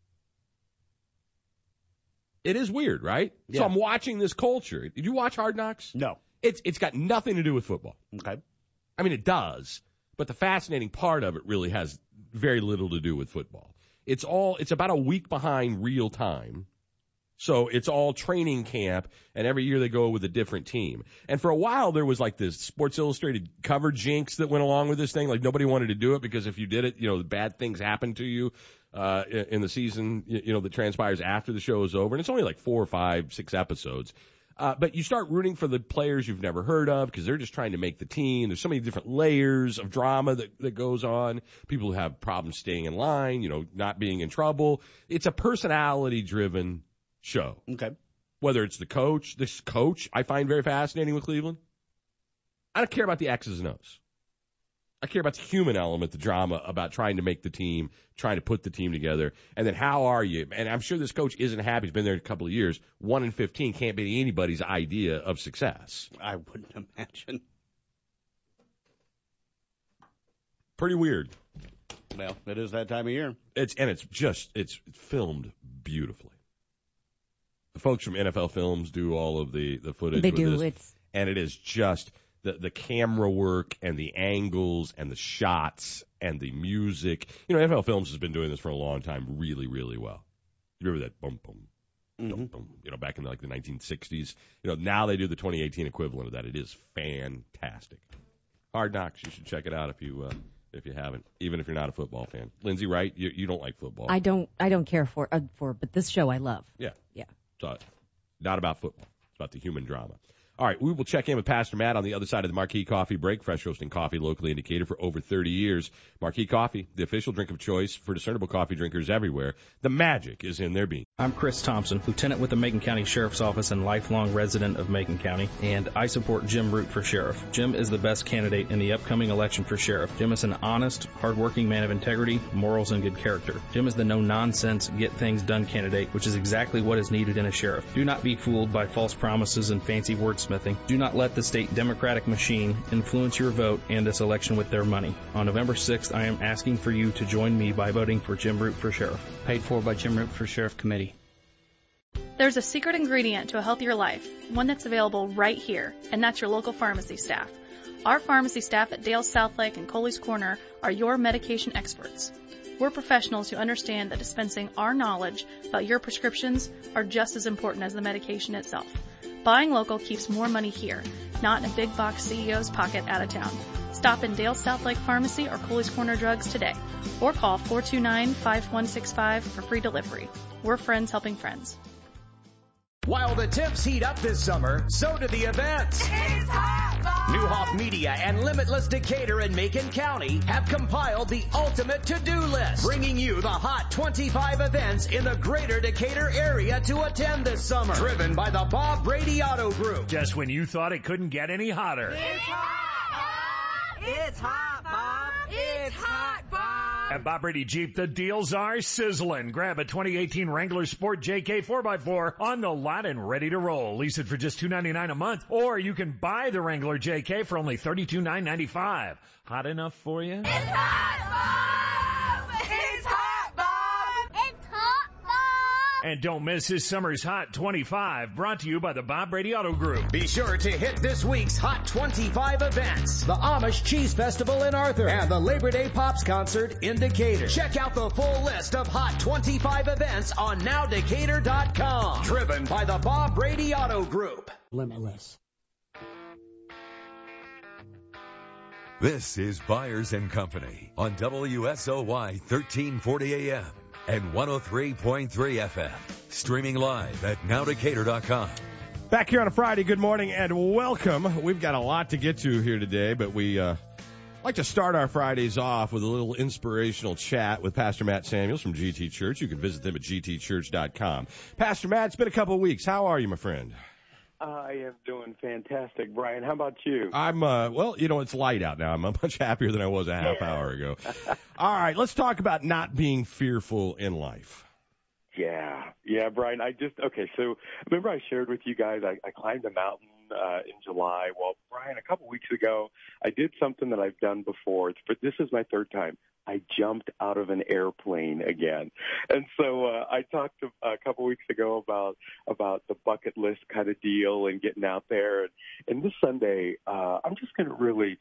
It is weird, right? Yeah. So I'm watching this culture. Did you watch Hard Knocks? No. It's got nothing to do with football. Okay. I mean, it does, but the fascinating part of it really has very little to do with football. It's about a week behind real time. So it's all training camp, and every year they go with a different team. And for a while, there was like this Sports Illustrated cover jinx that went along with this thing. Like nobody wanted to do it because if you did it, bad things happen to you in the season, that transpires after the show is over. And it's only like 4 or 5, 6 episodes. But you start rooting for the players you've never heard of because they're just trying to make the team. There's so many different layers of drama that goes on. People who have problems staying in line, not being in trouble. It's a personality-driven show. Okay. Whether it's this coach I find very fascinating with Cleveland. I don't care about the X's and O's. I care about the human element, the drama about trying to make the team, trying to put the team together. And then how are you? And I'm sure this coach isn't happy. He's been there a couple of years. 1-15 can't be anybody's idea of success. I wouldn't imagine. Pretty weird. Well, it is that time of year. It's filmed beautifully. The folks from NFL Films do all of the footage. They with do. This, and it is just the camera work and the angles and the shots and the music. NFL Films has been doing this for a long time really, really well. You remember that boom, boom, boom, boom, back in the 1960s. Now they do the 2018 equivalent of that. It is fantastic. Hard Knocks. You should check it out if you haven't, even if you're not a football fan. Lindsay, right? You don't like football. I don't care for, but this show I love. Yeah. Yeah. So, not about football. It's about the human drama. All right, we will check in with Pastor Matt on the other side of the Marquee Coffee break. Fresh roasting coffee, locally indicated for over 30 years. Marquee Coffee, the official drink of choice for discernible coffee drinkers everywhere. The magic is in their beans. I'm Chris Thompson, Lieutenant with the Macon County Sheriff's Office and lifelong resident of Macon County, and I support Jim Root for sheriff. Jim is the best candidate in the upcoming election for sheriff. Jim is an honest, hardworking man of integrity, morals, and good character. Jim is the no-nonsense, get-things-done candidate, which is exactly what is needed in a sheriff. Do not be fooled by false promises and fancy wordsmithing. Do not let the state Democratic machine influence your vote and this election with their money. On November 6th, I am asking for you to join me by voting for Jim Root for sheriff. Paid for by Jim Root for Sheriff Committee. There's a secret ingredient to a healthier life, one that's available right here, and that's your local pharmacy staff. Our pharmacy staff at Dale Southlake and Coley's Corner are your medication experts. We're professionals who understand that dispensing our knowledge about your prescriptions are just as important as the medication itself. Buying local keeps more money here, not in a big box CEO's pocket out of town. Stop in Dale Southlake Pharmacy or Coley's Corner Drugs today, or call 429-5165 for free delivery. We're friends helping friends. While the temps heat up this summer, so do the events. It's hot, Bob. Neuhoff Media and Limitless Decatur in Macon County have compiled the ultimate to-do list, bringing you the Hot 25 events in the greater Decatur area to attend this summer. Driven by the Bob Brady Auto Group. Just when you thought it couldn't get any hotter. It's hot, Bob. It's hot, Bob. It's hot, Bob. At Bob Brady Jeep, the deals are sizzling. Grab a 2018 Wrangler Sport JK 4x4 on the lot and ready to roll. Lease it for just $299 a month, or you can buy the Wrangler JK for only $32,995. Hot enough for you? It's hot, Bob! It's hot, Bob! It's hot, Bob! And don't miss this summer's Hot 25, brought to you by the Bob Brady Auto Group. Be sure to hit this week's Hot 25 events. The Amish Cheese Festival in Arthur and the Labor Day Pops Concert in Decatur. Check out the full list of Hot 25 events on NowDecatur.com. Driven by the Bob Brady Auto Group. Limitless. This is Byers and Company on WSOY 1340 AM and 103.3 FM. Streaming live at nowdecatur.com. Back here on a Friday, good morning and welcome. We've got a lot to get to here today, but we like to start our Fridays off with a little inspirational chat with Pastor Matt Samuels from GT Church. You can visit them at gtchurch.com. Pastor Matt, it's been a couple of weeks. How are you, my friend? I am doing fantastic, Brian. How about you? I'm, well, you know, it's light out now. I'm much happier than I was a half hour ago. All right, let's talk about not being fearful in life. Yeah, Brian. So remember I shared with you guys I climbed a mountain in July. Well, Brian, a couple weeks ago, I did something that I've done before. This is my third time. I jumped out of an airplane again. And so I talked a couple weeks ago about the bucket list kind of deal and getting out there. And this Sunday, I'm just going to really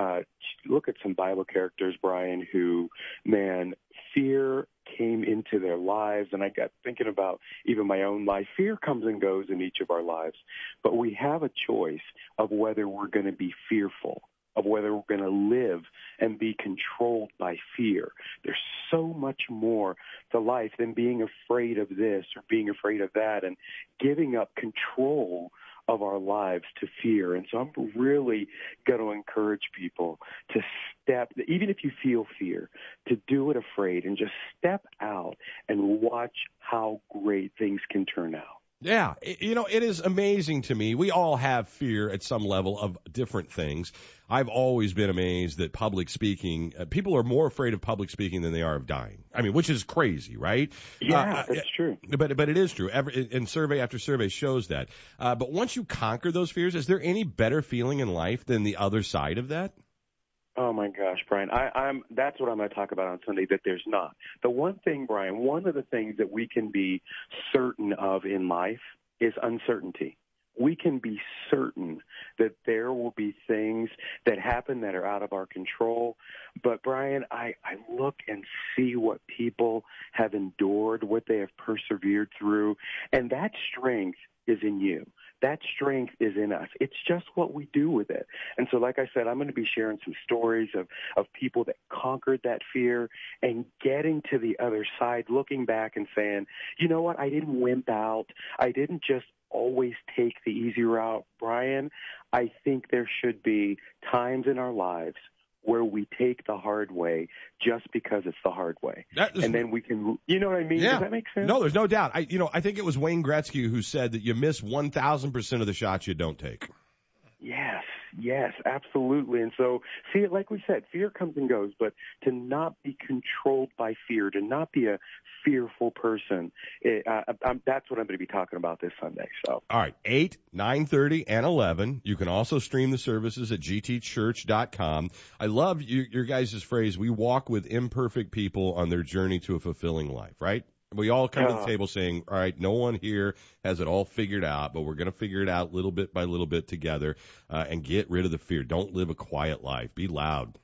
look at some Bible characters, Brian, who, man, fear came into their lives. And I got thinking about even my own life. Fear comes and goes in each of our lives. But we have a choice of whether we're going to be fearful, of whether we're going to live and be controlled by fear. There's so much more to life than being afraid of this or being afraid of that and giving up control of our lives to fear. And so I'm really going to encourage people to step, even if you feel fear, to do it afraid and just step out and watch how great things can turn out. Yeah, you know, it is amazing to me. We all have fear at some level of different things. I've always been amazed that public speaking, people are more afraid of public speaking than they are of dying. I mean, which is crazy, right? Yeah, that's true. But it is true. And survey after survey shows that. But once you conquer those fears, is there any better feeling in life than the other side of that? Oh my gosh, Brian, that's what I'm going to talk about on Sunday, that there's not. The one thing, Brian, one of the things that we can be certain of in life is uncertainty. We can be certain that there will be things that happen that are out of our control. But, Brian, I look and see what people have endured, what they have persevered through, and that strength is in you. That strength is in us. It's just what we do with it. And so, like I said, I'm going to be sharing some stories of people that conquered that fear and getting to the other side, looking back and saying, you know what, I didn't wimp out. I didn't just always take the easy route, Brian. I think there should be times in our lives where we take the hard way just because it's the hard way. And then we can, you know what I mean? Yeah. Does that make sense? No, there's no doubt. I think it was Wayne Gretzky who said that you miss 1,000% of the shots you don't take. Yes, absolutely. And so, see, like we said, fear comes and goes, but to not be controlled by fear, to not be a fearful person, that's what I'm going to be talking about this Sunday. So, all right, 8, 9:30, and 11. You can also stream the services at gtchurch.com. I love your guys' phrase, we walk with imperfect people on their journey to a fulfilling life, right? We all come to the table saying, all right, no one here has it all figured out, but we're going to figure it out little bit by little bit together and get rid of the fear. Don't live a quiet life. Be loud.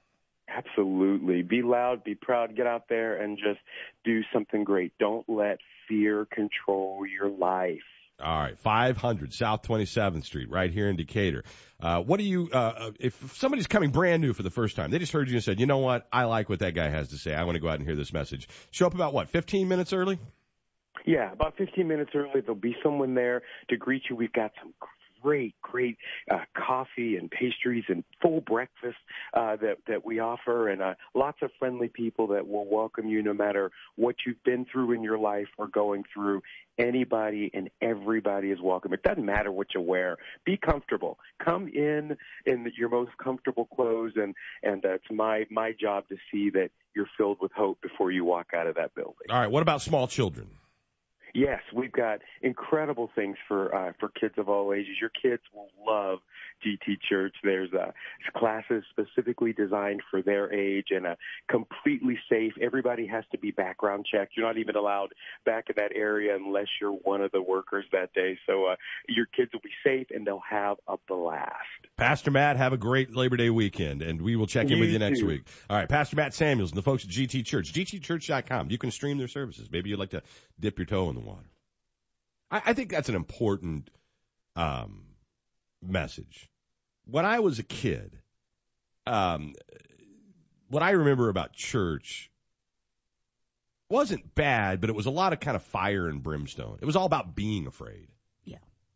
Absolutely. Be loud, be proud, get out there and just do something great. Don't let fear control your life. All right, 500 South 27th Street, right here in Decatur. What do you, if somebody's coming brand new for the first time, they just heard you and said, you know what, I like what that guy has to say. I want to go out and hear this message. Show up about, 15 minutes early? Yeah, about 15 minutes early. There'll be someone there to greet you. We've got some great coffee and pastries and full breakfast that we offer, and lots of friendly people that will welcome you no matter what you've been through in your life or going through. Anybody and everybody is welcome. It doesn't matter what you wear. Be comfortable. Come in your most comfortable clothes, and it's my job to see that you're filled with hope before you walk out of that building. All right, what about small children? Yes, we've got incredible things for kids of all ages. Your kids will love GT Church. There's classes specifically designed for their age and completely safe. Everybody has to be background checked. You're not even allowed back in that area unless you're one of the workers that day. So your kids will be safe and they'll have a blast. Pastor Matt, have a great Labor Day weekend, and we will check in with you next too. week. All right, Pastor Matt Samuels and the folks at GT Church, gtchurch.com. You can stream their services. Maybe you'd like to dip your toe in the water. I think that's an important message. When I was a kid, what I remember about church wasn't bad, but it was a lot of kind of fire and brimstone. It was all about being afraid. Yeah.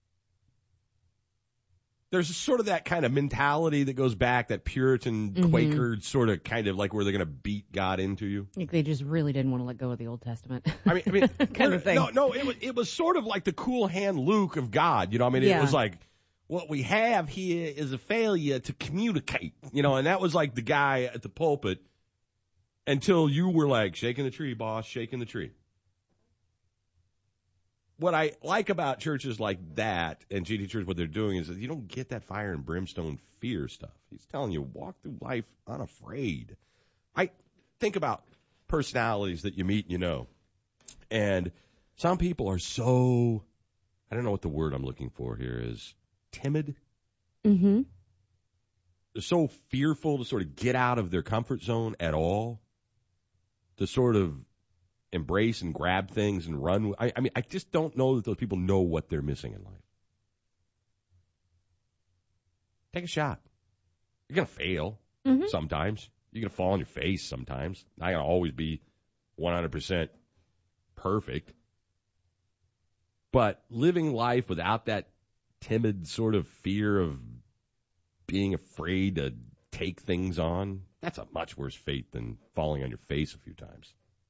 There's sort of that kind of mentality that goes back, that Puritan Quaker sort of kind of like where they're going to beat God into you. I think they just really didn't want to let go of the Old Testament. I mean, kind of thing. No, it was sort of like the cool hand Luke of God. You know, I mean, it was like, what we have here is a failure to communicate. You know, and that was like the guy at the pulpit until you were like, shaking the tree, boss, shaking the tree. What I like about churches like that and GT Church, what they're doing is that you don't get that fire and brimstone fear stuff. He's telling you, walk through life unafraid. I think about personalities that you meet, you know, and some people are so, I don't know what the word I'm looking for here is, timid. Mm-hmm. They're so fearful to sort of get out of their comfort zone at all, to sort of embrace and grab things and run. I mean, I just don't know that those people know what they're missing in life. Take a shot. You're going to fail sometimes. You're going to fall on your face sometimes. Not going to always be 100% perfect. But living life without that timid sort of fear of being afraid to take things on, that's a much worse fate than falling on your face a few times.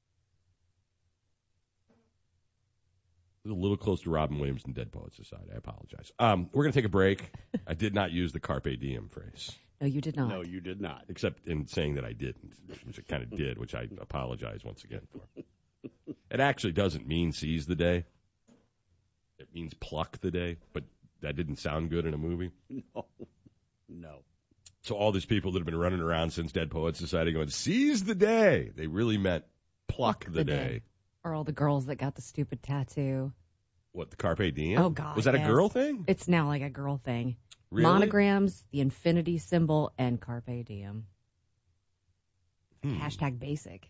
A little close to Robin Williams and Dead Poets Society. I apologize. We're going to take a break. I did not use the Carpe Diem phrase. No, you did not. No, you did not. Except in saying that I didn't, which I kind of did, which I apologize once again for. It actually doesn't mean seize the day. It means pluck the day, but that didn't sound good in a movie. No. So all these people that have been running around since Dead Poets Society going, seize the day, they really meant pluck the day. Or all the girls that got the stupid tattoo. What, the Carpe Diem? Oh, God. Was that a girl thing? It's now like a girl thing. Really? Monograms, the infinity symbol, and Carpe Diem. Hashtag basic.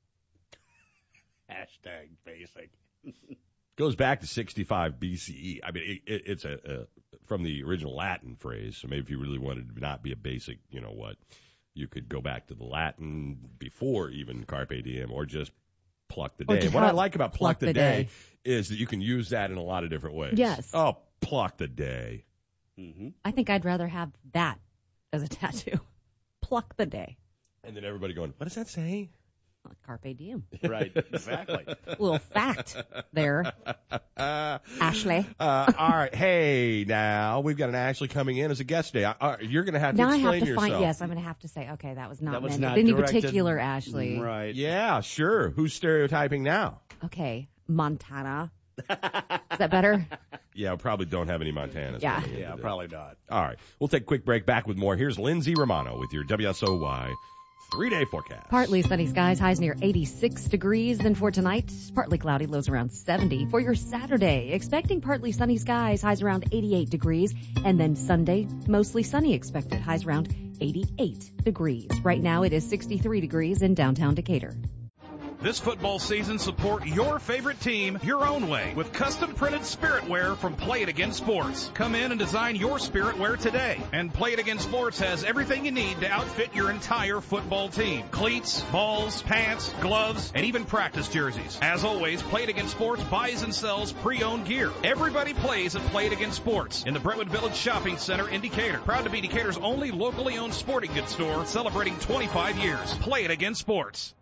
Hashtag basic. Goes back to 65 BCE. I mean, it's from the original Latin phrase. So maybe if you really wanted to not be a basic, you know what, you could go back to the Latin before even Carpe Diem or just pluck the day. What I like about pluck the day is that you can use that in a lot of different ways. Yes. Oh, pluck the day. Mm-hmm. I think I'd rather have that as a tattoo. Pluck the day. And then everybody going, what does that say? Carpe Diem. Right, exactly. Little fact there. Ashley. All right. Hey, now, we've got an Ashley coming in as a guest today. You're going to have to explain yourself. Yes, I'm going to have to say, okay, that was not meant to any particular Ashley. Right. Yeah, sure. Who's stereotyping now? Okay, Montana. Is that better? Yeah, we probably don't have any Montanas. Yeah, probably not. All right. We'll take a quick break. Back with more. Here's Lindsay Romano with your WSOY 3-day forecast. Partly sunny skies, highs near 86 degrees. Then for tonight, partly cloudy, lows around 70. For your Saturday, expecting partly sunny skies, highs around 88 degrees. And then Sunday, mostly sunny expected, highs around 88 degrees. Right now it is 63 degrees in downtown Decatur. This football season, support your favorite team your own way with custom printed Spirit Wear from Play It Again Sports. Come in and design your Spirit Wear today. And Play It Again Sports has everything you need to outfit your entire football team. Cleats, balls, pants, gloves, and even practice jerseys. As always, Play It Again Sports buys and sells pre-owned gear. Everybody plays at Play It Again Sports in the Brentwood Village Shopping Center in Decatur. Proud to be Decatur's only locally owned sporting goods store, celebrating 25 years. Play It Again Sports.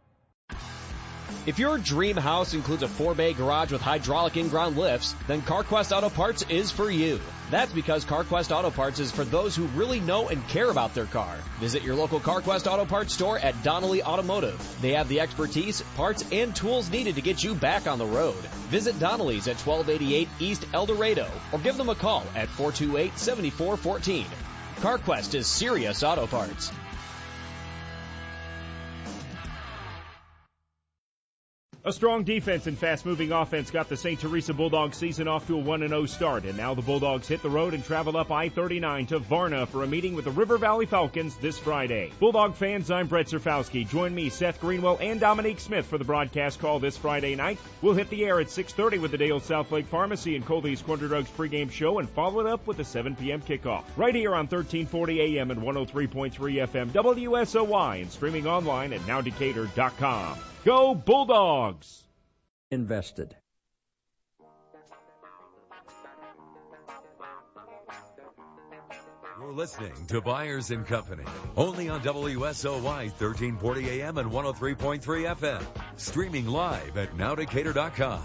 If your dream house includes a 4-bay garage with hydraulic in-ground lifts, then CarQuest Auto Parts is for you. That's because CarQuest Auto Parts is for those who really know and care about their car. Visit your local CarQuest Auto Parts store at Donnelly Automotive. They have the expertise, parts, and tools needed to get you back on the road. Visit Donnelly's at 1288 East El Dorado or give them a call at 428-7414. CarQuest is serious auto parts. A strong defense and fast-moving offense got the St. Teresa Bulldogs season off to a 1-0 start, and now the Bulldogs hit the road and travel up I-39 to Varna for a meeting with the River Valley Falcons this Friday. Bulldog fans, I'm Brett Zerfowski. Join me, Seth Greenwell, and Dominique Smith for the broadcast call this Friday night. We'll hit the air at 6:30 with the Dale Southlake Pharmacy and Colby's Corner Dogs pregame show and follow it up with a 7 p.m. kickoff. Right here on 1340 AM and 103.3 FM WSOY and streaming online at nowdecatur.com. Go Bulldogs! Invested. You're listening to Byers & Company, only on WSOY 1340 AM and 103.3 FM. Streaming live at nowdecatur.com.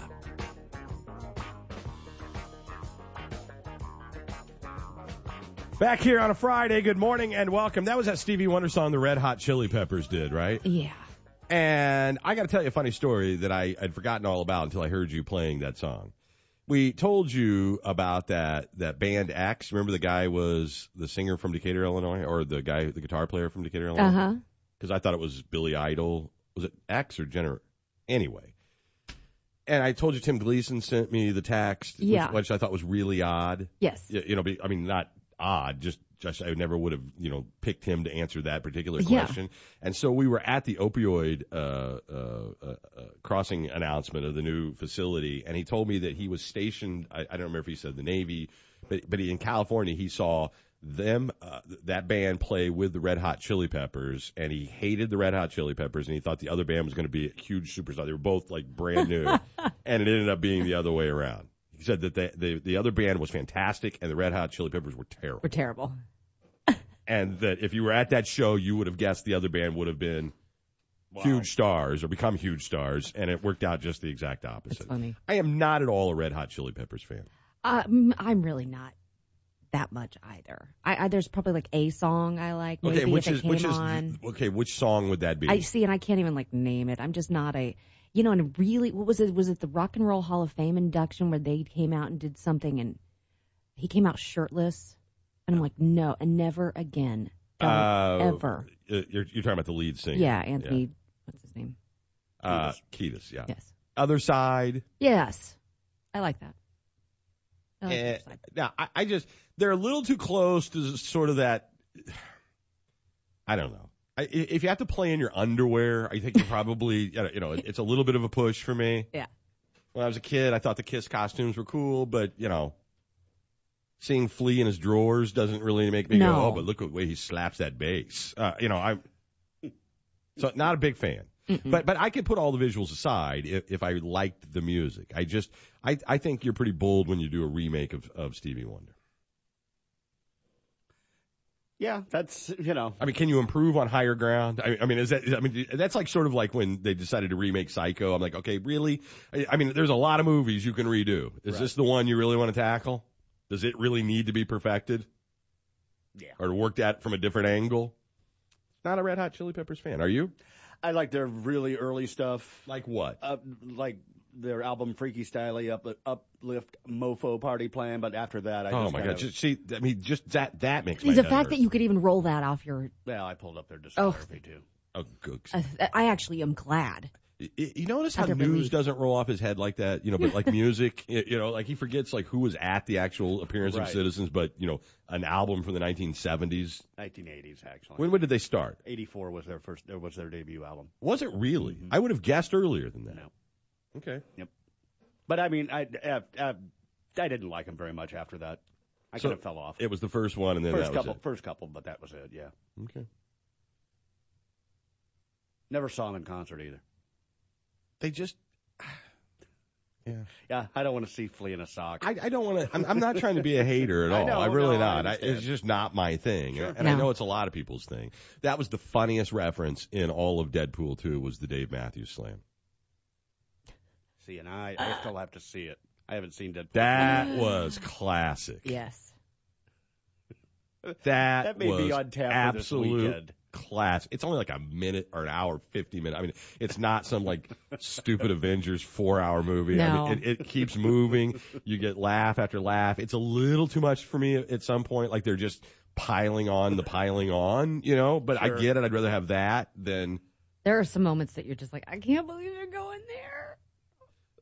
Back here on a Friday, good morning and welcome. That was that Stevie Wonder song the Red Hot Chili Peppers did, right? Yeah. And I got to tell you a funny story that I had forgotten all about until I heard you playing that song. We told you about that band X. Remember the guy was the singer from Decatur, Illinois, or the guitar player from Decatur, Illinois? Uh-huh. Because I thought it was Billy Idol. Was it X or Jenner? Anyway. And I told you Tim Gleason sent me the text, which I thought was really odd. Yes. Not odd, just I never would have, picked him to answer that particular question. Yeah. And so we were at the opioid crossing announcement of the new facility, and he told me that he was stationed, I don't remember if he said the Navy, but in California he saw them, that band play with the Red Hot Chili Peppers, and he hated the Red Hot Chili Peppers, and he thought the other band was going to be a huge superstar. They were both like brand new, and it ended up being the other way around. He said that the other band was fantastic, and the Red Hot Chili Peppers were terrible. And that if you were at that show, you would have guessed the other band would have been huge stars or become huge stars, and it worked out just the exact opposite. That's funny. I am not at all a Red Hot Chili Peppers fan. I'm really not that much either. There's probably like a song I like. Maybe which song would that be? I see, and I can't even name it. I'm just not a. And really, what was it? Was it the Rock and Roll Hall of Fame induction where they came out and did something, and he came out shirtless? And I'm like, no, and never again. Ever. You're talking about the lead singer. Yeah, Anthony, what's his name? Kiedis, yeah. Yes. Other Side. Yes. I like that. Now, I just, they're a little too close to sort of that, I don't know. If you have to play in your underwear, I think you're probably, it's a little bit of a push for me. Yeah. When I was a kid, I thought the Kiss costumes were cool, but, seeing Flea in his drawers doesn't really make me go, oh, but look at the way he slaps that bass. I'm so not a big fan. Mm-mm. But I could put all the visuals aside if I liked the music. I think you're pretty bold when you do a remake of Stevie Wonder. Yeah, that's, I mean, can you improve on Higher Ground? That's like sort of like when they decided to remake Psycho. I'm like, okay, really? I mean, there's a lot of movies you can redo. Is this the one you really want to tackle? Does it really need to be perfected? Yeah. Or worked at from a different angle? Not a Red Hot Chili Peppers fan. Are you? I like their really early stuff. Like what? Like their album Freaky Styley, Uplift, Mofo Party Plan, but after that I just that makes my the head fact hurt. that you could even roll that off your... Well, I pulled up their discography too. Oh, gooks. I actually am glad. You notice how news doesn't roll off his head like that, but like music, like he forgets like who was at the actual appearance of Citizens, but an album from the 1970s, 1980s actually. When did they start? 84 was their debut album. Was it really? Mm-hmm. I would have guessed earlier than that. No. Okay. Yep. But I mean, I didn't like him very much after that. I kind of fell off. It was the first one, and then first couple, but that was it. Yeah. Okay. Never saw him in concert either. They just, yeah. I don't want to see Flea in a sock. I don't want to. I'm not trying to be a hater at all. I'm really not. It's just not my thing, sure. And I know it's a lot of people's thing. That was the funniest reference in all of Deadpool 2 was the Dave Matthews Slam. See, and I still have to see it. I haven't seen Deadpool. That was classic. Yes. That may was be on tap for this weekend. Class. It's only like a minute or an hour, 50 minutes. I mean, it's not some like stupid Avengers 4-hour movie. No. I mean, it keeps moving. You get laugh after laugh. It's a little too much for me at some point. Like they're just piling on, But sure. I get it. I'd rather have that than. There are some moments that you're just like, I can't believe they're going there.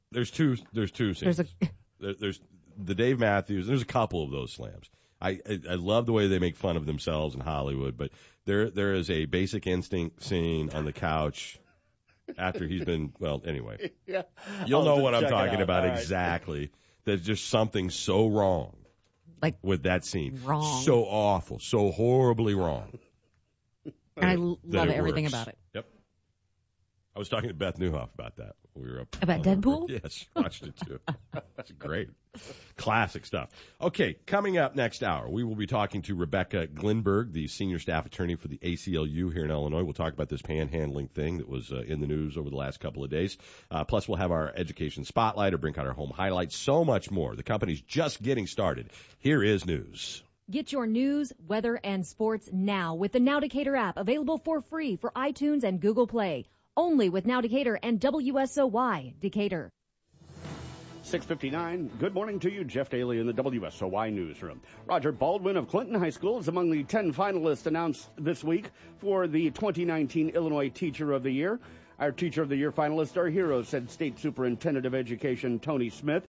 There's two scenes. There's the Dave Matthews. There's a couple of those slams. I love the way they make fun of themselves in Hollywood, but there is a Basic Instinct scene on the couch after he's been, well, anyway. Yeah. You'll know what I'm talking about All right. exactly. There's just something so wrong with that scene. Wrong. So awful, so horribly wrong. And I love that it everything works. about it. Yep. I was talking to Beth Newhoff about that when we were up. About Deadpool? Yes, watched it too. That's great. Classic stuff. Okay, coming up next hour, we will be talking to Rebecca Glinberg, the senior staff attorney for the ACLU here in Illinois. We'll talk about this panhandling thing that was in the news over the last couple of days. Plus, we'll have our education spotlight, or Brink on our home highlights, so much more. The company's just getting started. Here is news. Get your news, weather, and sports now with the Now Decatur app, available for free for iTunes and Google Play. Only with Now Decatur and WSOY Decatur. 6:59. Good morning to you. Jeff Daly in the WSOY newsroom. Roger Baldwin of Clinton High School is among the 10 finalists announced this week for the 2019 Illinois Teacher of the Year. Our Teacher of the Year finalists are heroes, said State Superintendent of Education Tony Smith.